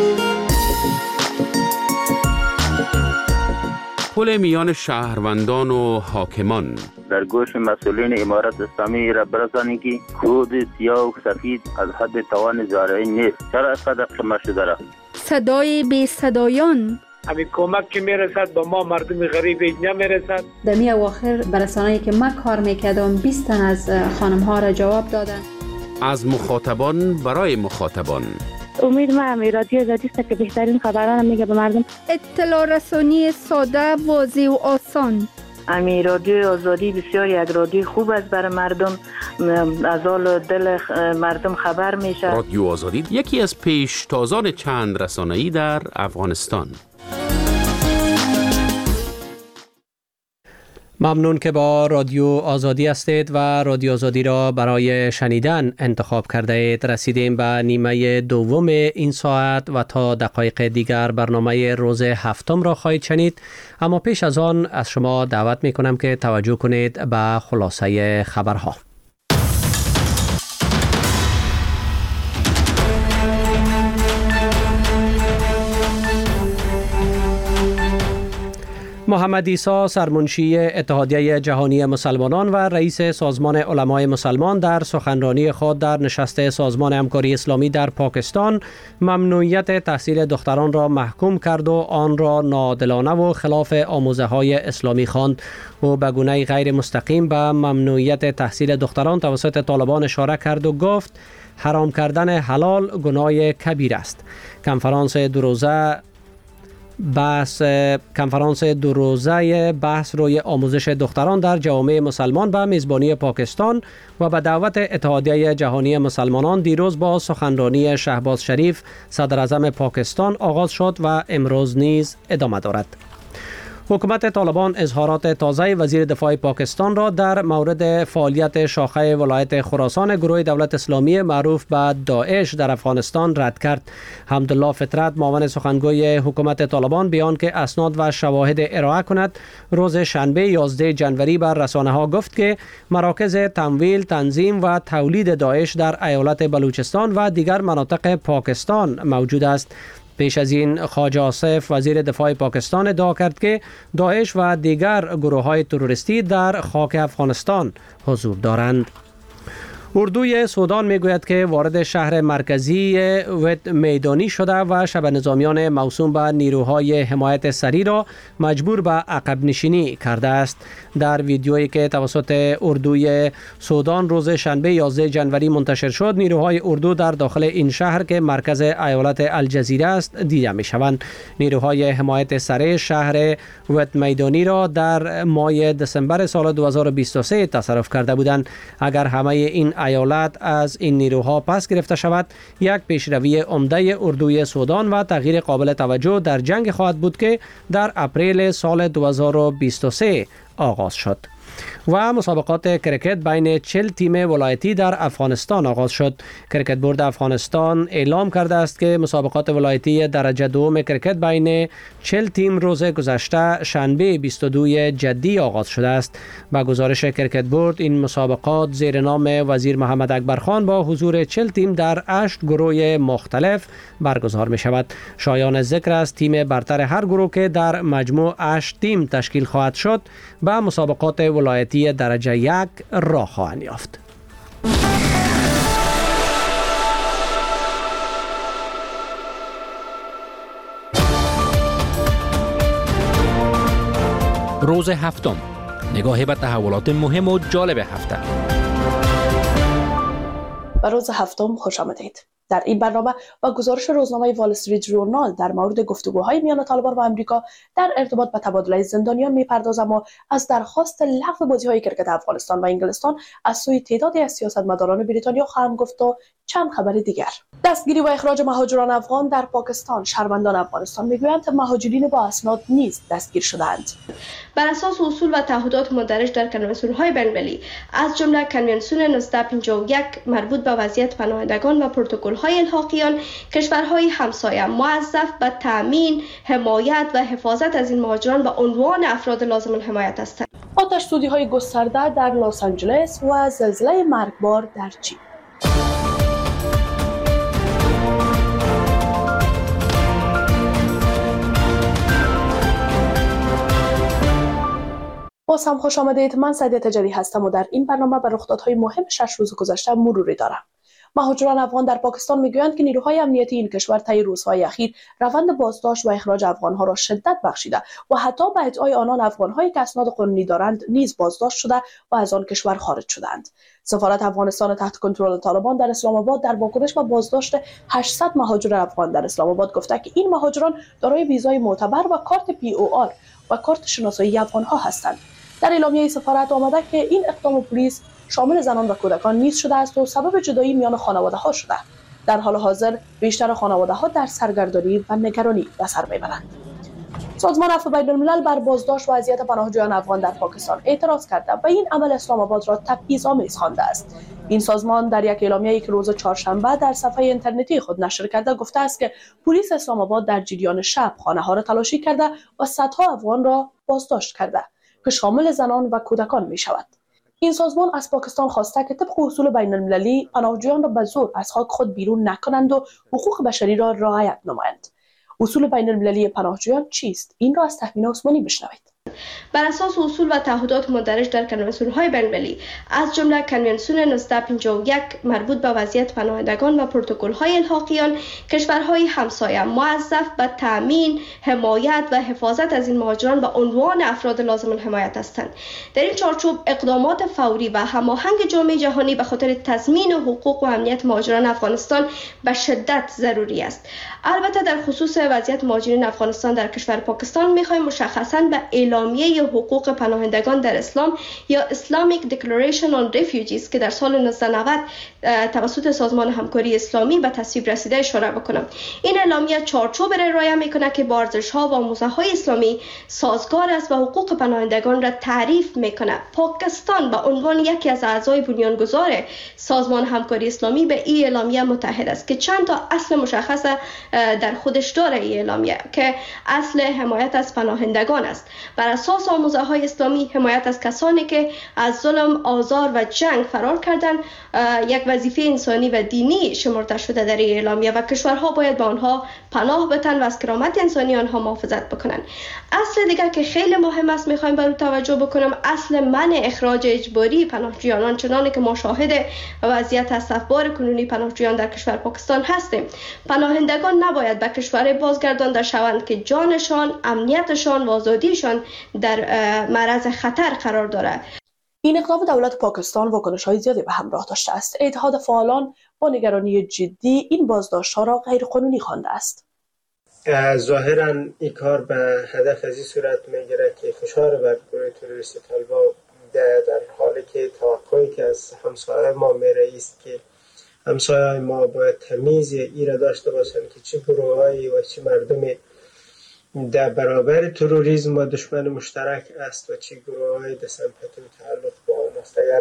[SPEAKER 15] پل میان شهروندان و حاکمان
[SPEAKER 16] در گوش مسئولین امارت اسلامی را برسانید که کود سیاه و سفید از حد توان زارعی نیست. چرا اینقدر قمه شده را؟
[SPEAKER 5] صدای بی صدایان
[SPEAKER 17] همین کمک که میرسد به ما مردم غریب نمیرسد.
[SPEAKER 18] در می اواخر برسانه‌ای که من کار میکردم 20 تن از خانم ها را جواب دادن.
[SPEAKER 15] از مخاطبان برای مخاطبان.
[SPEAKER 19] امید من رادیو آزادی است که بهترین خبران میگه به مردم.
[SPEAKER 5] اطلاع رسانی ساده، واضح و آسان.
[SPEAKER 20] امی رادیو آزادی بسیار یک رادیو خوب است برای مردم، از حال دل مردم خبر میشه.
[SPEAKER 15] رادیو آزادی یکی از پیشتازان چند رسانه‌ای در افغانستان.
[SPEAKER 1] ممنون که با رادیو آزادی هستید و رادیو آزادی را برای شنیدن انتخاب کرده اید. رسیدیم به نیمه دوم این ساعت و تا دقایق دیگر برنامه روز هفتم را خواهید شنید، اما پیش از آن از شما دعوت می کنم که توجه کنید به خلاصه خبرها. محمد عیسی سرمنشی اتحادیه جهانی مسلمانان و رئیس سازمان علمای مسلمان در سخنرانی خود در نشست سازمان همکاری اسلامی در پاکستان ممنوعیت تحصیل دختران را محکوم کرد و آن را ناعادلانه و خلاف آموزه‌های اسلامی خواند. او به گونه غیر مستقیم به ممنوعیت تحصیل دختران توسط طالبان اشاره کرد و گفت حرام کردن حلال گناه کبیر است. کنفرانس دو روزه بحث روی آموزش دختران در جوامع مسلمان به میزبانی پاکستان و به دعوت اتحادیه جهانی مسلمانان دیروز با سخنرانی شهباز شریف صدر اعظم پاکستان آغاز شد و امروز نیز ادامه دارد. حکومت طالبان اظهارات تازه وزیر دفاع پاکستان را در مورد فعالیت شاخه ولایت خراسان گروه دولت اسلامی معروف به داعش در افغانستان رد کرد. حمدالله فطرت معاون سخنگوی حکومت طالبان بیان که اسناد و شواهد ارائه کند روز شنبه 11 جنوری بر رسانه ها گفت که مراکز تمویل، تنظیم و تولید داعش در ایالت بلوچستان و دیگر مناطق پاکستان موجود است. پیش از این خواجه آصف وزیر دفاع پاکستان ادعا کرد که داعش و دیگر گروه‌های تروریستی در خاک افغانستان حضور دارند. اردوی سودان میگوید که وارد شهر مرکزی وت میدانی شده و شب نظامیان موسوم به نیروهای حمایت سری را مجبور به عقب نشینی کرده است. در ویدیویی که توسط اردوی سودان روز شنبه 11 جنوری منتشر شد، نیروهای اردو در داخل این شهر که مرکز ایالت الجزیره است دیده می شوند. نیروهای حمایت سری شهر وت میدانی را در ماه دسامبر سال 2023 تصرف کرده بودند. اگر همه این ایالت از این نیروها پس گرفته شود، یک پیشروی عمده اردوی سودان و تغییر قابل توجه در جنگ خواهد بود که در اپریل سال 2023 آغاز شد. و مسابقات کرکت بین 40 تیم ولایتی در افغانستان آغاز شد. کرکت بورد افغانستان اعلام کرده است که مسابقات ولایتی درجه دوم کرکت بین 40 تیم روز گذشته شنبه 22 جدی آغاز شده است. با گزارش کرکت بورد این مسابقات زیر نام وزیر محمد اکبر خان با حضور 40 تیم در 8 گروه مختلف برگزار می شود. شایان ذکر است تیم برتر هر گروه که در مجموع 8 تیم تشکیل خواهد شد به مسابقات ولایتی درجه 1 راه خواهند یافت.
[SPEAKER 15] روز هفتم، نگاهی به تحولات مهم و جالب هفته.
[SPEAKER 21] به روز هفتم خوش آمدید. در این برنامه با گزارش روزنامه وال استریت ژورنال در مورد گفتگوهای میان طالبان و آمریکا در ارتباط به تبادله زندانیان میپردازم و از درخواست لغو بازی‌های کرکت افغانستان و انگلستان از سوی تعدادی از سیاستمداران بریتانیا خواهم گفت و چند خبر دیگر. دستگیری و اخراج مهاجران افغان در پاکستان. شهروندان افغانستان میگویند مهاجرین با اسناد نیز دستگیر شدند.
[SPEAKER 22] بر اساس اصول و تعهدات مندرج در کنوانسیون‌های بین‌المللی از جمله کنوانسیون 1951 مربوط به وضعیت پناهندگان و پروتکل‌های الحاقیان، کشورهای همسایه موظف به تأمین، حمایت و حفاظت از این مهاجران به عنوان افراد لازم الحمایت هستند.
[SPEAKER 21] آتش‌سوزی‌های گسترده در لس آنجلس و زلزله مرگبار در چین. باز هم خوش آمدید. من سعیده تجاری هستم و در این برنامه به رخدادهای مهم 6 روز گذشته مروری دارم. مهاجران افغان در پاکستان میگویند که نیروهای امنیتی این کشور طی روزهای اخیر روند بازداشت و اخراج افغانها را شدت بخشیده و حتی به ادعای آنان افغانهایی که اسناد قانونی دارند نیز بازداشت شده و از آن کشور خارج شدند. سفارت افغانستان تحت کنترل طالبان در اسلام آباد در واکنش به بازداشت 800 مهاجر افغان در اسلام آباد گفته که این مهاجران دارای ویزای معتبر و کارت POR و کارت شناسایی افغانها هستند. در اعلامیه سفارت آمده که این اقدام پلیس شامل زنان و کودکان نیز شده است و سبب جدایی میان خانواده ها شده. در حال حاضر بیشتر خانواده ها در سرگردانی و نگرانی به سر میبرند. سازمان عفو بین الملل بر بازداشت و اذیت پناهجویان افغان در پاکستان اعتراض کرده و این عمل اسلام آباد را تبعیض‌آمیز خوانده است. این سازمان در یک اعلامیه‌ای که روز چهارشنبه در صفحه اینترنتی خود نشر کرده گفته است که پلیس اسلام آباد در جریان شب خانه‌ها را تلاشی کرده و صدها افغان را بازداشت کرده که شامل زنان و کودکان می شود. این سازمان از پاکستان خواسته که طبق اصول بین المللی پناهجویان را به زور از خاک خود بیرون نکنند و حقوق بشری را رعایت نمایند. اصول بین المللی پناهجویان چیست؟ این را از تهمینه عثمانی بشنوید.
[SPEAKER 22] بر اساس اصول و تعهدات مندرج در کنوانسیون‌های بین‌المللی از جمله کنوانسیون 1951 مربوط به وضعیت پناهندگان و پروتکل‌های الحاقیان، کشورهای همسایه موظف به تامین، حمایت و حفاظت از این مهاجران به عنوان افراد لازم الحمایت هستند. در این چارچوب اقدامات فوری و هماهنگ جامعه جهانی به خاطر تضمین حقوق و امنیت مهاجران افغانستان به شدت ضروری است. البته در خصوص وضعیت مهاجرین افغانستان در کشور پاکستان می‌خوایم مشخصاً به اعلامیه حقوق پناهندگان در اسلام یا Islamic Declaration on Refugees که در سال 1990 توسط سازمان همکاری اسلامی به تصویب رسیده اشاره بکنم. این اعلامیه چارچوب را ارائه می‌کند که با ارزش‌ها و آموزه‌های اسلامی سازگار است و حقوق پناهندگان را تعریف می‌کند. پاکستان به عنوان یکی از اعضای بنیانگذار سازمان همکاری اسلامی به این اعلامیه متحد است که چند تا اصل مشخص در خودش داره. این اعلامیه که اصل حمایت از پناهندگان است. بر اساس آموزه‌های اسلامی حمایت از کسانی که از ظلم، آزار و جنگ فرار کردند یک وظیفه انسانی و دینی شمرده شده در این اعلامیه و کشورها باید به آنها پناه بدهند و از کرامت انسانی آنها محافظت بکنند. اصل دیگر که خیلی مهم است میخوایم بر او توجه بکنم، اصل منع اخراج اجباری پناهجویان، چنانه که ما شاهد وضعیت اسفبار کنونی پناهجویان در کشور پاکستان هستیم. پناهندگان نباید به کشور بازگردانده شوند که جانشان، امنیتشان و آزادیشان در معرض خطر قرار دارد.
[SPEAKER 21] این اقدام دولت پاکستان واکنش‌های زیادی به همراه داشته است. اتحاد فعالان با نگرانی جدی این بازداشت‌ها را غیرقانونی خوانده است.
[SPEAKER 2] ظاهراً این کار به هدف از این صورت میگیره که فشار بر گروه تروریستی طالبان در حالی که توقعی که از همسایه ما میره است که همسایه ما باید تمیز ایره داشته باشند که چه گروه‌هایی و چه مردمی در برابر تروریسم و دشمن مشترک است و چه گروه‌های در سمپاتی و تعلق با آن است. اگر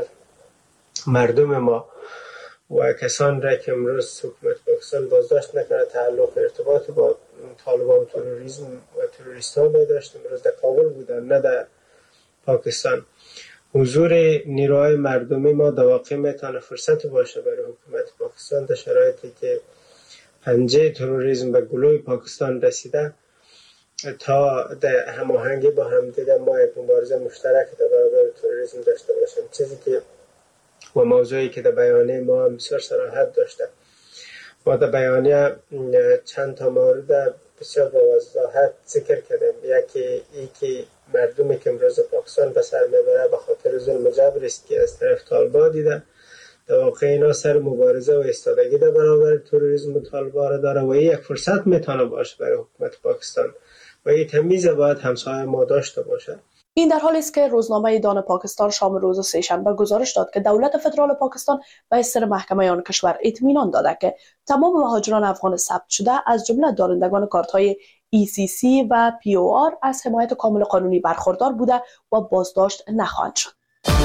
[SPEAKER 2] مردم ما و کسان را که امروز حکومت پاکستان بازداشت نکنه تعلق ارتباط با طالبان و تروریسم و تروریست ها داشت، امروز در کابل بودن نه در پاکستان، حضور نیروهای مردمی ما در واقع میتونه فرصت باشه برای حکومت پاکستان در شرایطی که پنجه تروریسم به گلوی پاکستان رسیده تا در هماهنگی با همدیگه ما یک مبارزه مشترک در برابر تروریسم داشته باشیم. چیزی که و موضوعی که در بیانیه ما هم بسیار صراحت داشته. ما در بیانیه چند تا مورد بسیار با وضاحت ذکر کردیم. یکی ای که مردمی که امروز پاکستان به سر میبره به خاطر ظلم و جبر است که از طرف طالبان دیده، در واقع اینا سر مبارزه و ایستادگی در برابر تروریسم و طالبان داره و این یک فرصت میتونه باشه برای حکومت پاکستان و این تمیز باید همسایه ما داشته باشه.
[SPEAKER 21] این در حالی است که روزنامه دان پاکستان شام روز سه‌شنبه گزارش داد که دولت فدرال پاکستان به سر محکمه آن کشور اطمینان داده که تمام مهاجران افغان ثبت شده از جمله دارندگان کارت‌های ECC و POR از حمایت کامل قانونی برخوردار بوده و بازداشت نخواهند شد.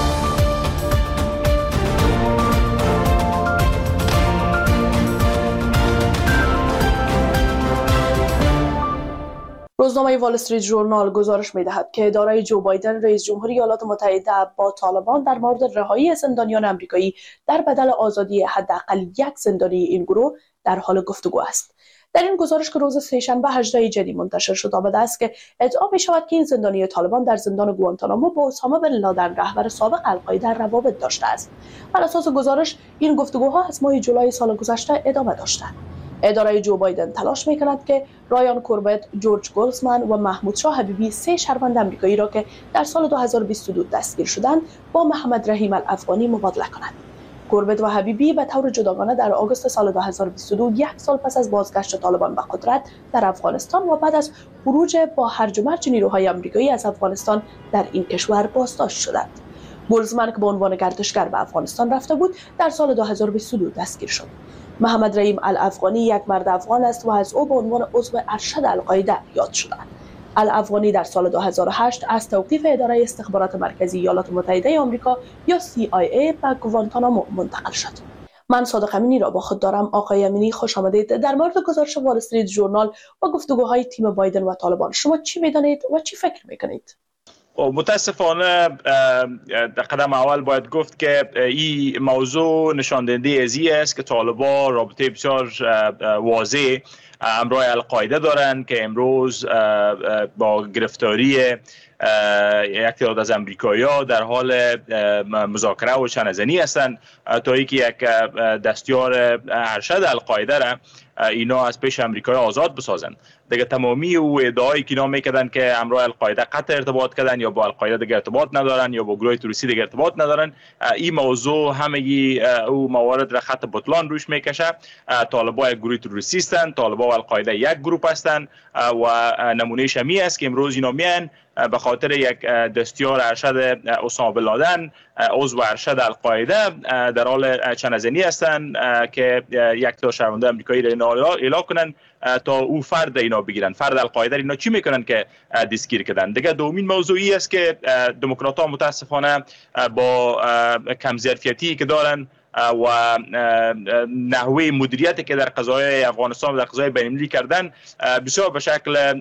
[SPEAKER 21] روزنامه وال استریت ژورنال گزارش می‌دهد که اداره جو بایدن رئیس جمهوری ایالات متحده با طالبان در مورد رهایی زندانیان آمریکایی در بدل آزادی حداقل یک زندانی این گروه در حال گفتگو است. در این گزارش که روز سه‌شنبه 18 جدی منتشر شد آمده است که ادعا می‌شود که این زندانی طالبان در زندان گوانتانامو با اسامه بن لادن رهبر سابق القاعده روابط داشته است. بر اساس گزارش این گفتگوها از ماه جولای سال گذشته ادامه داشته. اداره جو بایدن تلاش می‌کند که رایان کوربت، جورج گولزمن و محمود شاه حبیبی سه شهروند آمریکایی را که در سال 2022 دستگیر شدند با محمد رحیم الافغانی مبادله کند. کوربت و حبیبی به طور جداگانه در آگوست سال 2022 یک سال پس از بازگشت طالبان به قدرت در افغانستان و بعد از خروج با هرج و مرج نیروهای آمریکایی از افغانستان در این کشور بازداشت شدند. گولزمن که به عنوان گردشگر به افغانستان رفته بود در سال 2022 دستگیر شد. محمد رحیم الافغانی یک مرد افغان است و از او به عنوان عضو ارشد القاعده یاد شده. الافغانی در سال 2008 از توقیف اداره استخبارات مرکزی ایالات متحده آمریکا یا CIA به گوانتانامو منتقل شد. من صادق امینی را با خود دارم. آقای امینی خوش آمدید. در مورد گزارش وال استریت ژورنال و گفتگوهای تیم بایدن و طالبان شما چی می‌دانید و چی فکر می‌کنید؟
[SPEAKER 4] متاسفانه در قدم اول باید گفت که این موضوع نشان دهنده از این است که طالبان رابطه بسیار واضح همراه القاعده دارن که امروز با گرفتاری یک تعداد از امریکایی‌ها در حال مذاکره و چنه‌زنی هستند تا اینکه یک دستیار ارشد القاعده را اینا از پیش امریکایی آزاد بسازند. دیگه تمامی او ادعایی که اینا میکردن که همراه القاعده قطع ارتباط کردن یا با القاعده دیگه ارتباط ندارن یا با گروه تروریستی دیگه ارتباط ندارن، این موضوع همگی او موارد را خط بطلان روش میکشه. طالبان یک گروه تروریستی هستند، طالبان و القاعده یک گروه هستند و نمونه شمی است که امروز اینا میان به خاطر یک دستیار ارشد اسامه بن لادن عضو ارشد القاعده در حال چنه‌زنی هستند که یک تا شهرونده آمریکایی را اینا اعلام کنن تا او فرد اینا بگیرن. فرد القاعده اینا چی میکنن که دستگیر کردن؟ دیگه دومین موضوعی است که دموکرات‌ها متاسفانه با کم ظرفیتی که دارن و نحوه مدیریتی که در قضایای افغانستان و در قضایای بین‌المللی کردن بسیار به شکل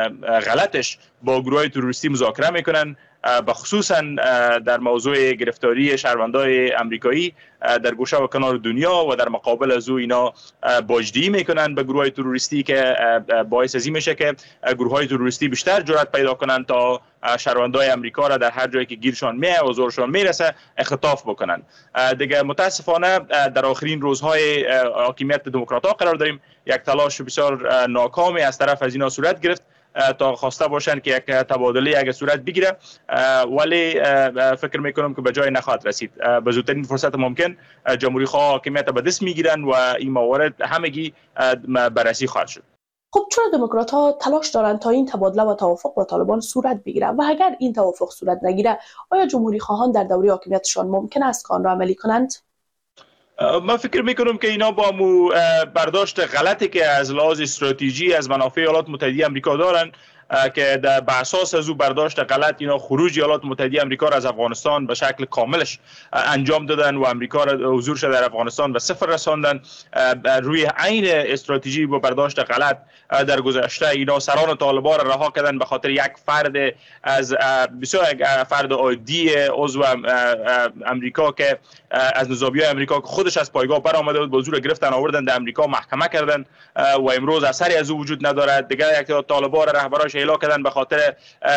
[SPEAKER 4] غلطش با گروه تروریستی مذاکره میکنن، بخصوصا در موضوع گرفتاری شهروندان آمریکایی در گوشه و کنار دنیا و در مقابل از او اینا باجدهی میکنن به گروه تروریستی که باعث ازی میشه که گروه های تروریستی بیشتر جرأت پیدا کنن تا شهروندان آمریکا را در هر جایی که گیرشان میاد و زورشان میرسه اختطاف بکنن. دیگه متاسفانه در آخرین روزهای حاکمیت دموکرات‌ها قرار داریم. یک تلاش بسیار ناکامی از طرف از اینا صورت گرفت تا خواسته باشن که یک تبادله اگه صورت بگیره، ولی فکر میکنم که به جای نخواهد رسید. به زودترین فرصت ممکن جمهوری خواه حاکمیت به دست میگیرن و این موارد همگی بررسی خواهد شد.
[SPEAKER 21] خب چرا دموکرات ها تلاش دارند تا این تبادله و توافق با طالبان صورت بگیره و اگر این توافق صورت نگیره آیا جمهوری خواهان در دوره حاکمیتشان ممکن است که آن را عملی کنند؟
[SPEAKER 4] من فکر میکنم که اینا با برداشت غلطی که از لحاظ استراتژی از منافع ایالات متحده آمریکا دارن که در اساس از او برداشت غلط اینا خروج ایالات متحده آمریکا را از افغانستان به شکل کاملش انجام دادن و آمریکا را حضورش در افغانستان به صفر رساندن. روی عین استراتژی با برداشت غلط در گذشته اینا سران طالبان را رها کردن به خاطر یک فرد از بسیار فرد عادی عضو آمریکا که از نظامیای آمریکا که خودش از پایگاه برآمده بود، به حضور گرفتن آوردن در آمریکا محکمه کردن و امروز اثری از او وجود ندارد. دیگه یک طالبان را رهبراش اعلام کردن به خاطر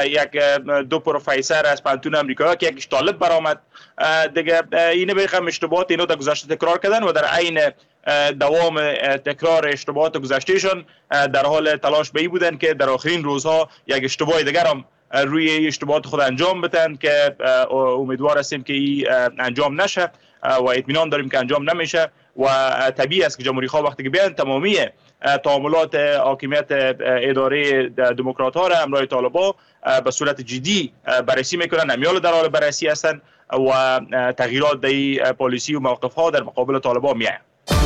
[SPEAKER 4] دو پروفسور از پانتون آمریکا که یکیش طالب برآمد. دیگه اینه بخوام اشتباهات اینو در گذشته تکرار کردن و در عین دوام تکرار اشتباهات گذشتهشون در حال تلاش به این بودن که در آخرین روزها یک اشتباه دیگر هم روی اشتباهات خود انجام بدن که امیدوار هستیم که این انجام نشه و اطمینان داریم که انجام نمیشه و طبیعی است که جمهوری خواه وقتی که بیان تمامی تعاملات حاکمیت اداره دموکرات ها را همراه طالبان به صورت جدی بررسی میکنن، امیال در حال بررسی هستند و تغییرات در پالیسی و موقف ها در مقابل طالبان میآیند.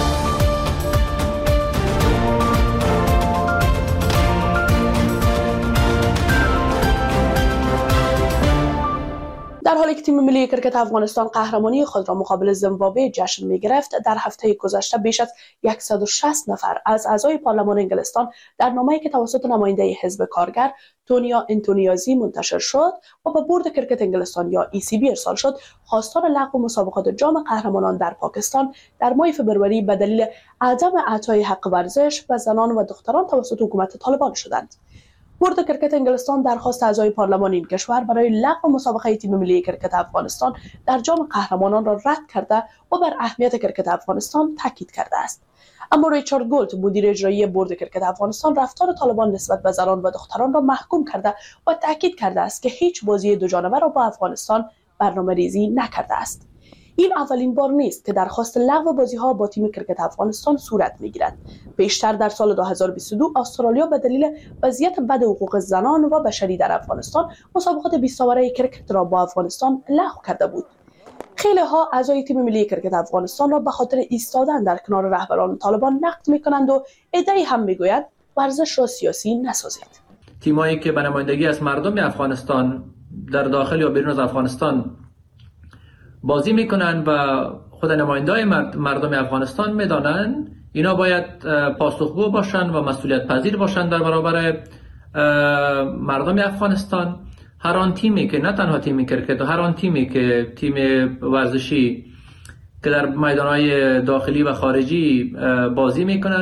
[SPEAKER 21] در حالی که تیم ملی کرکت افغانستان قهرمانی خود را مقابل زیمبابوه جشن می‌گرفت، در هفته گذشته بیش از 160 نفر از اعضای پارلمان انگلستان در نامه‌ای که توسط نماینده حزب کارگر تونیا انتونیازی منتشر شد و به بورد کرکت انگلستان یا ECB ارسال شد، خواستار لغو مسابقات جام قهرمانان در پاکستان در ماه فبروری به دلیل عدم اعطای حق ورزش به زنان و دختران توسط حکومت طالبان شدند. بورد کرکت انگلستان درخواست اعضای پارلمان این کشور برای لغو مسابقه تیم ملی کرکت افغانستان در جام قهرمانان را رد کرده و بر اهمیت کرکت افغانستان تاکید کرده است. اما ریچارد گولت، مدیر اجرایی بورد کرکت افغانستان، رفتار طالبان نسبت به زنان و دختران را محکوم کرده و تاکید کرده است که هیچ بازی دو جانبه را با افغانستان برنامه‌ریزی نکرده است. این اولین بار نیست که درخواست لغو بازی‌ها با تیم کرکت افغانستان صورت می‌گیرد. پیشتر در سال 2022 استرالیا به دلیل وضعیت بد حقوق زنان و بشری در افغانستان مسابقات 20 ساله کرکت را با افغانستان لغو کرده بود. خیلی ها اعضای تیم ملی کرکت افغانستان را به خاطر ایستادن در کنار رهبران طالبان نقد می‌کنند و عده‌ای هم می‌گویند ورزش را سیاسی نسازید.
[SPEAKER 13] تیمایی که به نمایندگی از مردم افغانستان در داخل یا بیرون از افغانستان بازی میکنن و خود نماینده‌های مردم افغانستان میدانن اینا باید پاسخگو باشن و مسئولیت پذیر باشن در برابر مردم افغانستان. هر آن تیمی که نه تنها تیم کرکت، هر آن تیمی که تیم ورزشی که در میدان‌های داخلی و خارجی بازی میکنن،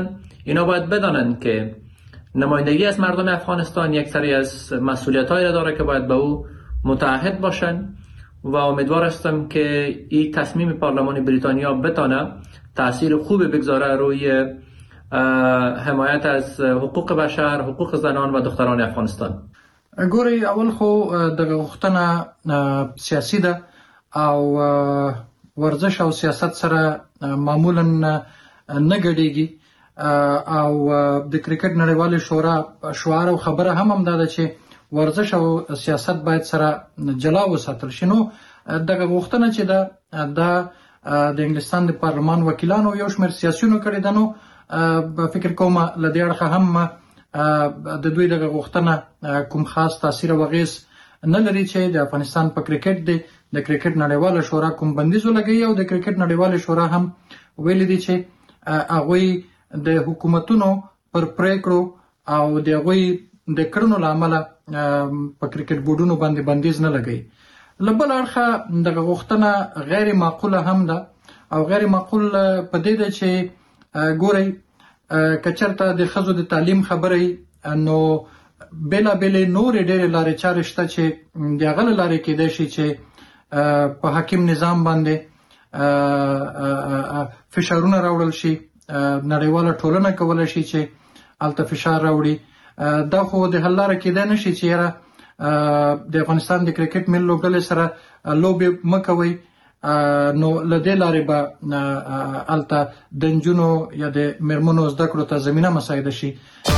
[SPEAKER 13] اینا باید بدانند که نمایندگی از مردم افغانستان یک سری از مسئولیت‌هایی را داره که باید به او متعهد باشند و امیدوار هستم که این تصمیم پارلمان بریتانیا بتانه تأثیر خوب بگذاره روی حمایت از حقوق بشر، حقوق زنان و دختران افغانستان.
[SPEAKER 6] ګوري اول خو دغه غوښتنه سیاسي ده او ورزش او سیاست سره معمولا نه ګډیږي او د کرکټ نړیوالې شورا شعار او خبره هم ده چې ورزش او سیاست باید سره جلا وساتل شي. نو دغه غوښتنه چې ده د انګلستان د پارلمان وکیلانو یو شمېر سیاسيونو کړې ده. نو فکر کوم له دې اړخه هم د دوی دغه غوښتنه کوم خاص تاثیر او اغیز نه لري چې د افغانستان په کرکټ د کرکټ نړیواله شورا کوم بندیز ولګي او د کرکټ نړیواله شورا هم ویل دي چې هغه د حکومتونو پر پریکړو او د هغه د کړنو لامل په کرکټ بورډونو باندې بندیز نه لګي. لبل اړخه دغه غوښتنه غیر معقوله هم ده او غیر معقول په دې ده چې ګوري کچرته د خزو د تعلیم خبرې نو بلا بلا نور ډېر لارې چارې شته چې د غل لارې کې د شي چې په حاکم نظام باندې فشارونه راوړل شي، نړیواله ټولنه کولای شي چې الته فشار راوړي. دا خو د حل لارې کې ده نشي چې د افغانستان د کرکټ ملي لوبډلې سره لوبې مکوي. نو لدې لارې به الته د نجونو یا د میرمنو زده کړو ته زمینه مساعده شي.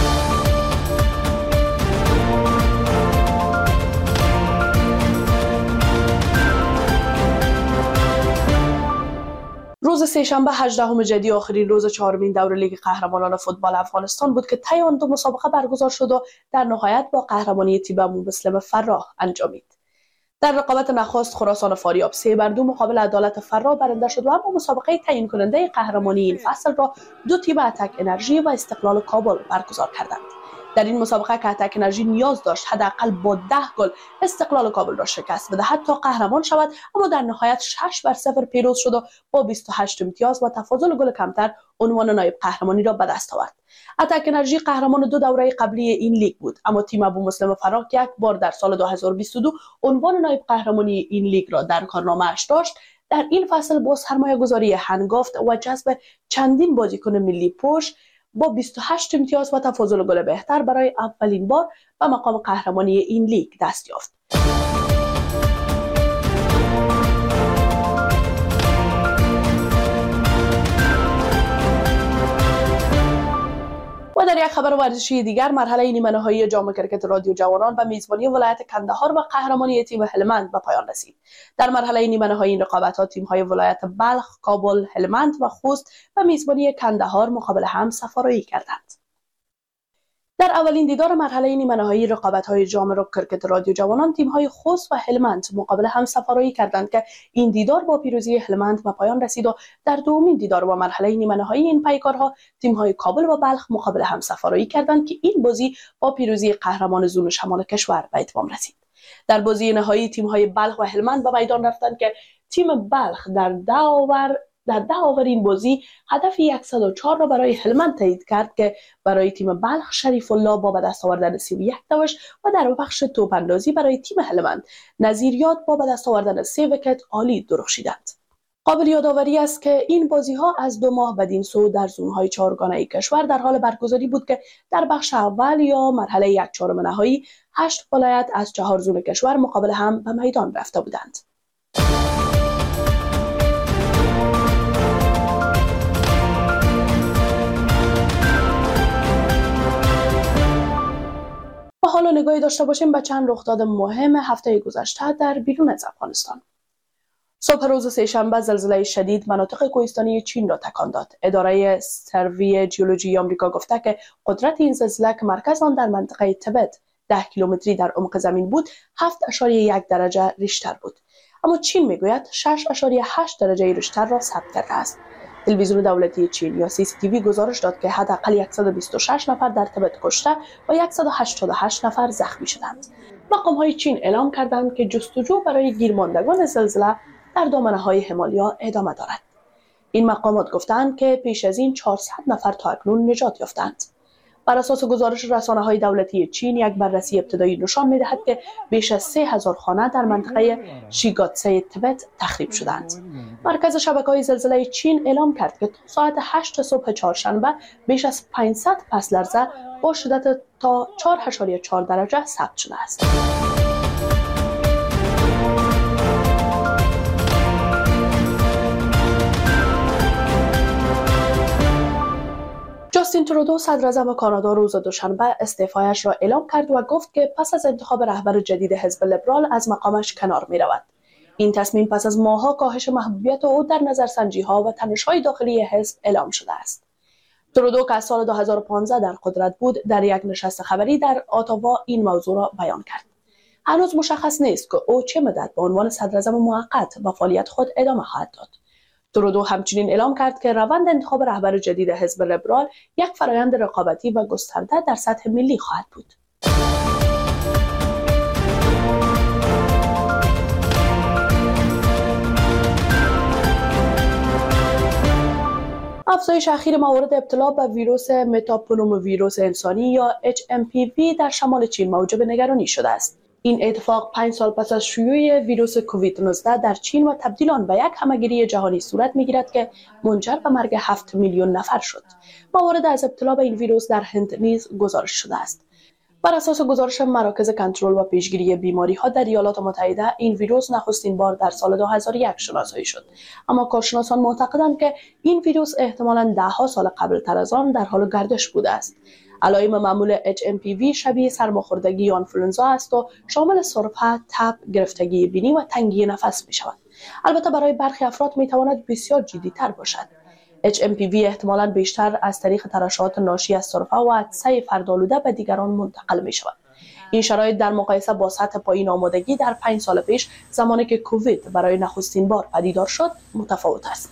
[SPEAKER 21] روز سه‌شنبه 18 جدی آخرین روز چهارمین دور لیگ قهرمانان فوتبال افغانستان بود که طی آن دو مسابقه برگزار شد و در نهایت با قهرمانی تیم مسلم فراه انجامید. در رقابت نخست خراسان فاریاب 3-2 مقابل عدالت فراه برنده شد و اما مسابقه تعیین کننده قهرمانی این فصل را دو تیم اتک انرژی و استقلال کابل برگزار کردند. در این مسابقه که اتک انرژی نیاز داشت حداقل با 10 گل استقلال کابل را شکست بدهد تا قهرمان شود، اما در نهایت 6-0 پیروز شد و با 28 امتیاز و تفاضل گل کمتر عنوان نایب قهرمانی را به دست آورد. اتک انرژی قهرمان 2 دوره قبلی این لیگ بود، اما تیم ابو مسلم فراه که یک بار در سال 2022 عنوان نایب قهرمانی این لیگ را در کارنامه‌اش داشت، در این فصل با سرمایه‌گذاری هنگافت و جذب چندین بازیکن ملی پشت با 28 امتیاز و تفاضل گل بهتر برای اولین بار به مقام قهرمانی این لیگ دست یافت. و در یک خبر ورزشی دیگر، مرحله نیمه نهایی جام کرکت رادیو جوانان به میزبانی ولایت کندهار و قهرمانی تیم هلمند به پایان رسید. در مرحله نیمه نهایی این رقابت‌ها تیم‌های ولایت بلخ، کابل، هلمند و خوست به میزبانی کندهار مقابل هم سفارایی کردند. در اولین دیدار مرحله نیمه نهایی رقابت‌های جام کرکت رادیو جوانان تیم‌های خوست و هلمند مقابل هم سفارایی کردند که این دیدار با پیروزی هلمند به پایان رسید و در دومین دیدار با مرحله نیمه نهایی این پیکارها تیم‌های کابل و بلخ مقابل هم سفارایی کردند که این بازی با پیروزی قهرمان زون شمال کشور به اتمام رسید. در بازی نهایی تیم‌های بلخ و هلمند به میدان رفتند که تیم بلخ در 10 اوور این بازی هدف 104 را برای هلمند تایید کرد که برای تیم بلخ شریف الله با به دست آوردن 31 دوش و در بخش توپ اندازی برای تیم هلمند نظیریات با به دست آوردن 3 ویکت عالی درخشیدند. قابل یادآوری است که این بازی‌ها از 2 ماه بدین سو در زون‌های چهارگانه کشور در حال برگزاری بود که در بخش اول یا مرحله 1/4 نهایی 8 ولایت از 4 زون کشور مقابل هم به میدان رفته بودند. و حالا نگاهی داشته باشیم به چند رخداد مهم هفته گذشته در بیرون از افغانستان. صبح روز سه‌شنبه زلزله شدید مناطق کوهستانی چین را تکان داد. اداره سروی جیولوژی آمریکا گفته که قدرت این زلزله که مرکز آن در منطقه تبت 10 کیلومتری در عمق زمین بود 7.1 درجه ریشتر بود. اما چین میگوید 6.8 درجه ریشتر را ثبت کرده است. تلویزیون دولتی چین یا CCTV گزارش داد که حداقل 126 نفر در تبت کشته و 188 نفر زخمی شدند. مقام‌های چین اعلام کردند که جستجو برای گیرماندگان زلزله در دامنه‌های همالیا ادامه دارد. این مقامات گفتند که پیش از این 400 نفر تا اکنون نجات یافتند. بر اساس گزارش رسانه‌های دولتی چین، یک بررسی ابتدایی نشان می‌دهد که بیش از 3000 خانه در منطقه شیگاتسه تبت تخریب شدند. مرکز شبکه‌های زلزله چین اعلام کرد که ساعت 8 صبح چهارشنبه بیش از 500 پس لرزه با شدت تا 4.4 درجه ثبت شده است. جاستین ترودو صدراعظم کانادا روز دوشنبه استعفایش را اعلام کرد و گفت که پس از انتخاب رهبر جدید حزب لیبرال از مقامش کنار می رود. این تصمیم پس از ماه‌ها کاهش محبوبیت او در نظرسنجی‌ها و تنش‌های داخلی حزب اعلام شده است. ترودو که از سال 2015 در قدرت بود، در یک نشست خبری در اتاوا این موضوع را بیان کرد. هنوز مشخص نیست که او چه مدت به عنوان صدراعظم موقت به فعالیت خود ادامه خواهد داد. ترودو همچنین اعلام کرد که روند انتخاب رهبر جدید حزب لیبرال یک فرایند رقابتی و گسترده در سطح ملی خواهد بود. افزایش اخیر موارد ابتلا به ویروس متاپنوموویروس انسانی یا HMPV در شمال چین موجب نگرانی شده است. این اتفاق 5 سال پس از شیوع ویروس کووید 19 در چین و تبدیل آن به یک همهگیری جهانی صورت می‌گیرد که منجر به مرگ 7 میلیون نفر شد. موارد از ابتلا به این ویروس در هند نیز گزارش شده است. بر اساس گزارش مراکز کنترل و پیشگیری بیماری‌ها در ایالات متحده، این ویروس نخستین بار در سال 2001 شناسایی شد. اما کارشناسان معتقدند که این ویروس احتمالاً ده‌ها سال قبل‌تر از آن در حال گردش بوده است. علائم معمول HMPV شبیه سرماخوردگی یا آنفلوانزا است و شامل سرفه، تب، گرفتگی بینی و تنگی نفس می شود. البته برای برخی افراد می تواند بسیار جدی‌تر باشد. HMPV احتمالاً بیشتر از طریق ترشحات ناشی از سرفه و عطسه فردآلوده به دیگران منتقل می شود. این شرایط در مقایسه با سطح پایین آمادگی در 5 سال پیش، زمانی که کووید برای نخستین بار پدیدار شد، متفاوت است.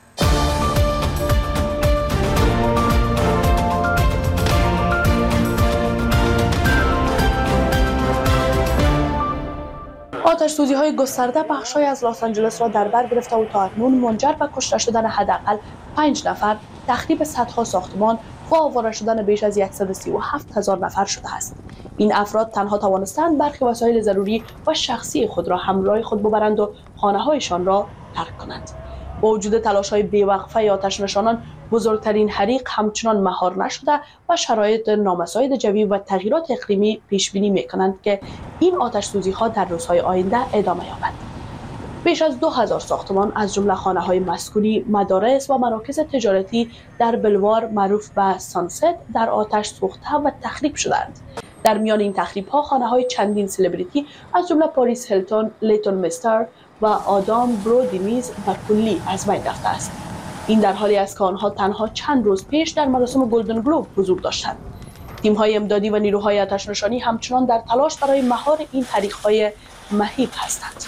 [SPEAKER 21] آتش‌سوزی‌های گسترده بخش‌های از لس آنجلس را در بر گرفته و تا اکنون منجر به کشته شدن حداقل 5 نفر، تخریب صدها ساختمان و آواره شدن بیش از 137,000 نفر شده است. این افراد تنها توانستند برخی وسایل ضروری و شخصی خود را همراه خود ببرند و خانه‌هایشان را ترک کنند. با وجود تلاش‌های بی‌وقفه آتش‌نشانان، بزرگترین حریق همچنان مهار نشده و شرایط نامساعد جوی و تغییرات اقلیمی پیش بینی می‌کنند که این آتش‌سوزی‌ها در روزهای آینده ادامه یابد. بیش از 2000 ساختمان از جمله خانه‌های مسکونی، مدارس و مراکز تجارتی در بلوار معروف به سانست در آتش سوخته و تخریب شدند. در میان این تخریب‌ها خانه‌های چندین سلبریتی از جمله پاریس هیلتون، لیتون مستر و آدام برودی نیز به کلی از بین رفته است. این در حالی است که آنها تنها چند روز پیش در مراسم گلدن گلوب حضور داشتند. تیم‌های امدادی و نیروهای آتش‌نشانی همچنان در تلاش برای مهار این حریق‌های مهیب هستند.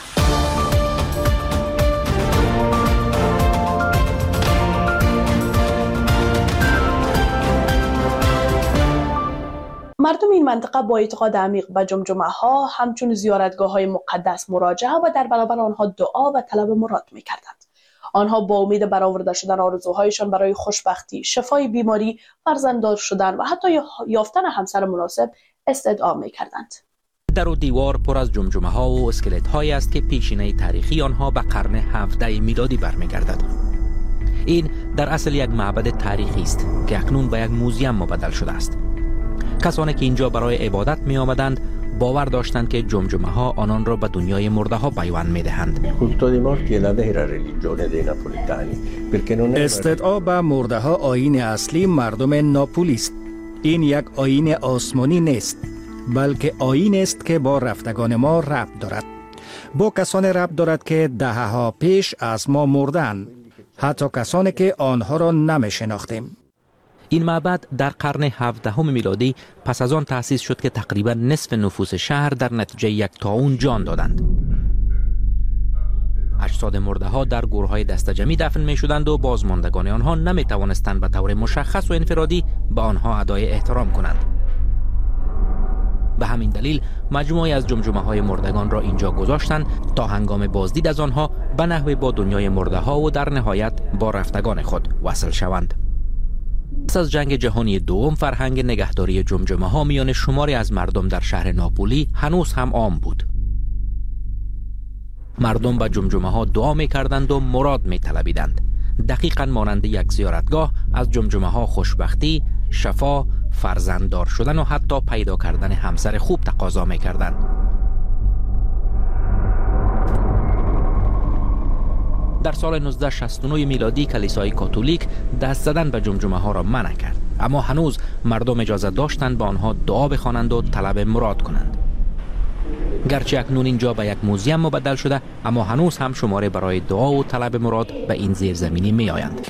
[SPEAKER 21] مردم این منطقه با اعتقاد عمیق به جمجمه‌ها همچون زیارتگاه‌های مقدس مراجعه و در برابر آنها دعا و طلب مراد می‌کردند. آنها با امید برآورده شدن آرزوهایشان برای خوشبختی، شفای بیماری، فرزنددار شدن و حتی یافتن همسر مناسب استدعا می‌کردند.
[SPEAKER 7] در و دیوار پر از جمجمه‌ها و اسکلت‌هایی است که پیشینه تاریخی آنها به قرن 17 میلادی برمیگردد. این در اصل یک معبد تاریخی است که اکنون به یک موزیم مبدل شده است. کسانی که اینجا برای عبادت می آمدند باور داشتند که جمجمه‌ها آنان را به دنیای مرده ها پیوند می دهند.
[SPEAKER 8] استدعا به مرده ها آیین اصلی مردم ناپولی است. این یک آیین آسمانی نیست، بلکه آیین است که با رفتگان ما ربط دارد. با کسانی ربط دارد که دهه‌ها پیش از ما مردند، حتی کسانی که آنها را نمی شناختیم.
[SPEAKER 7] این معبد در قرن 17 میلادی پس از آن تأسیس شد که تقریبا نصف نفوس شهر در نتیجه یک طاعون جان دادند. اجساد مرده ها در گورهای دسته‌جمعی دفن می شدند و بازماندگان آنها نمی توانستند به طور مشخص و انفرادی به آنها ادای احترام کنند. به همین دلیل مجموعی از جمجمه‌های مردگان را اینجا گذاشتند تا هنگام بازدید از آنها به نحوی با دنیای مرده ها و در نهایت با رفتگان خود وصل شوند. پس از جنگ جهانی دوم فرهنگ نگهداری جمجمه ها میان شماری از مردم در شهر ناپولی هنوز هم عام بود. مردم به جمجمه ها دعا می کردند و مراد می طلبیدند. دقیقاً مانند یک زیارتگاه از جمجمه ها خوشبختی، شفا، فرزنددار شدن و حتی پیدا کردن همسر خوب تقاضا می کردند. در سال 1969 میلادی کلیسای کاتولیک دست زدن به جمجمه ها را منع کرد، اما هنوز مردم اجازه داشتند با آنها دعا بخوانند و طلب مراد کنند. گرچه اکنون اینجا به یک موزیم مبدل شده، اما هنوز هم شماره برای دعا و طلب مراد به این زیرزمینی می آیند.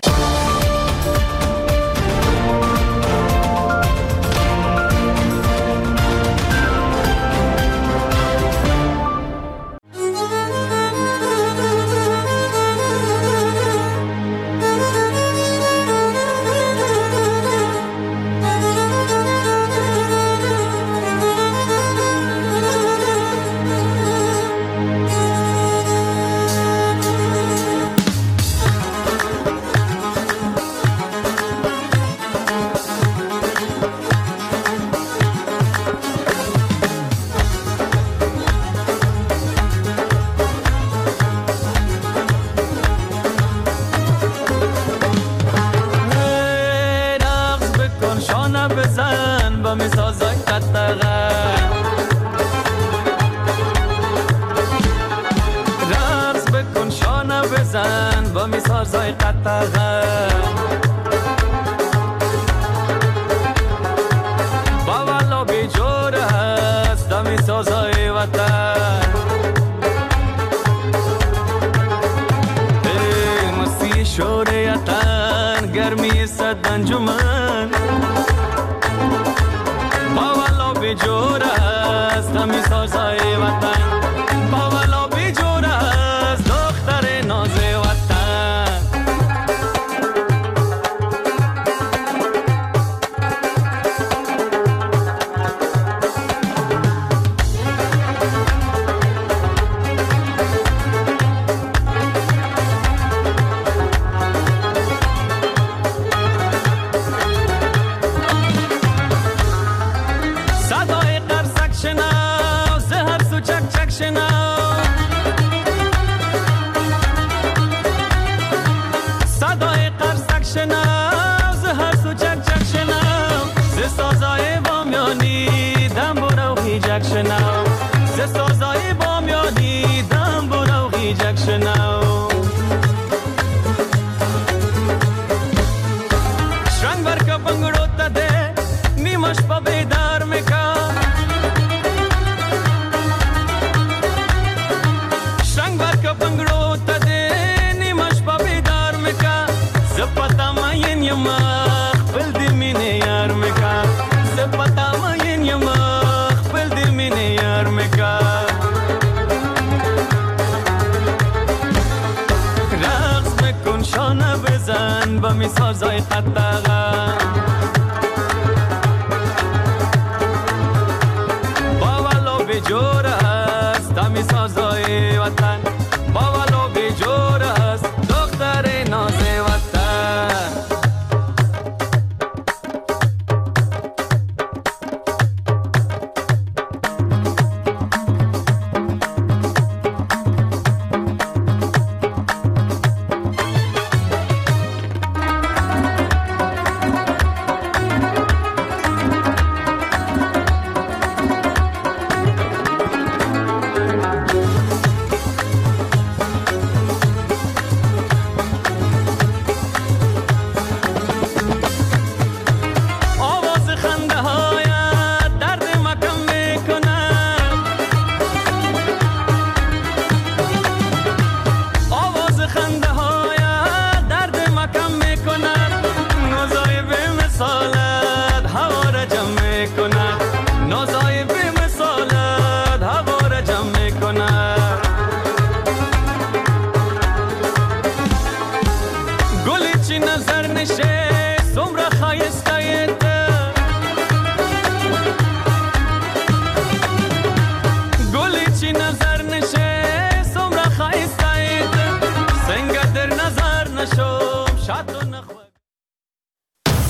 [SPEAKER 9] با می سازای قطعه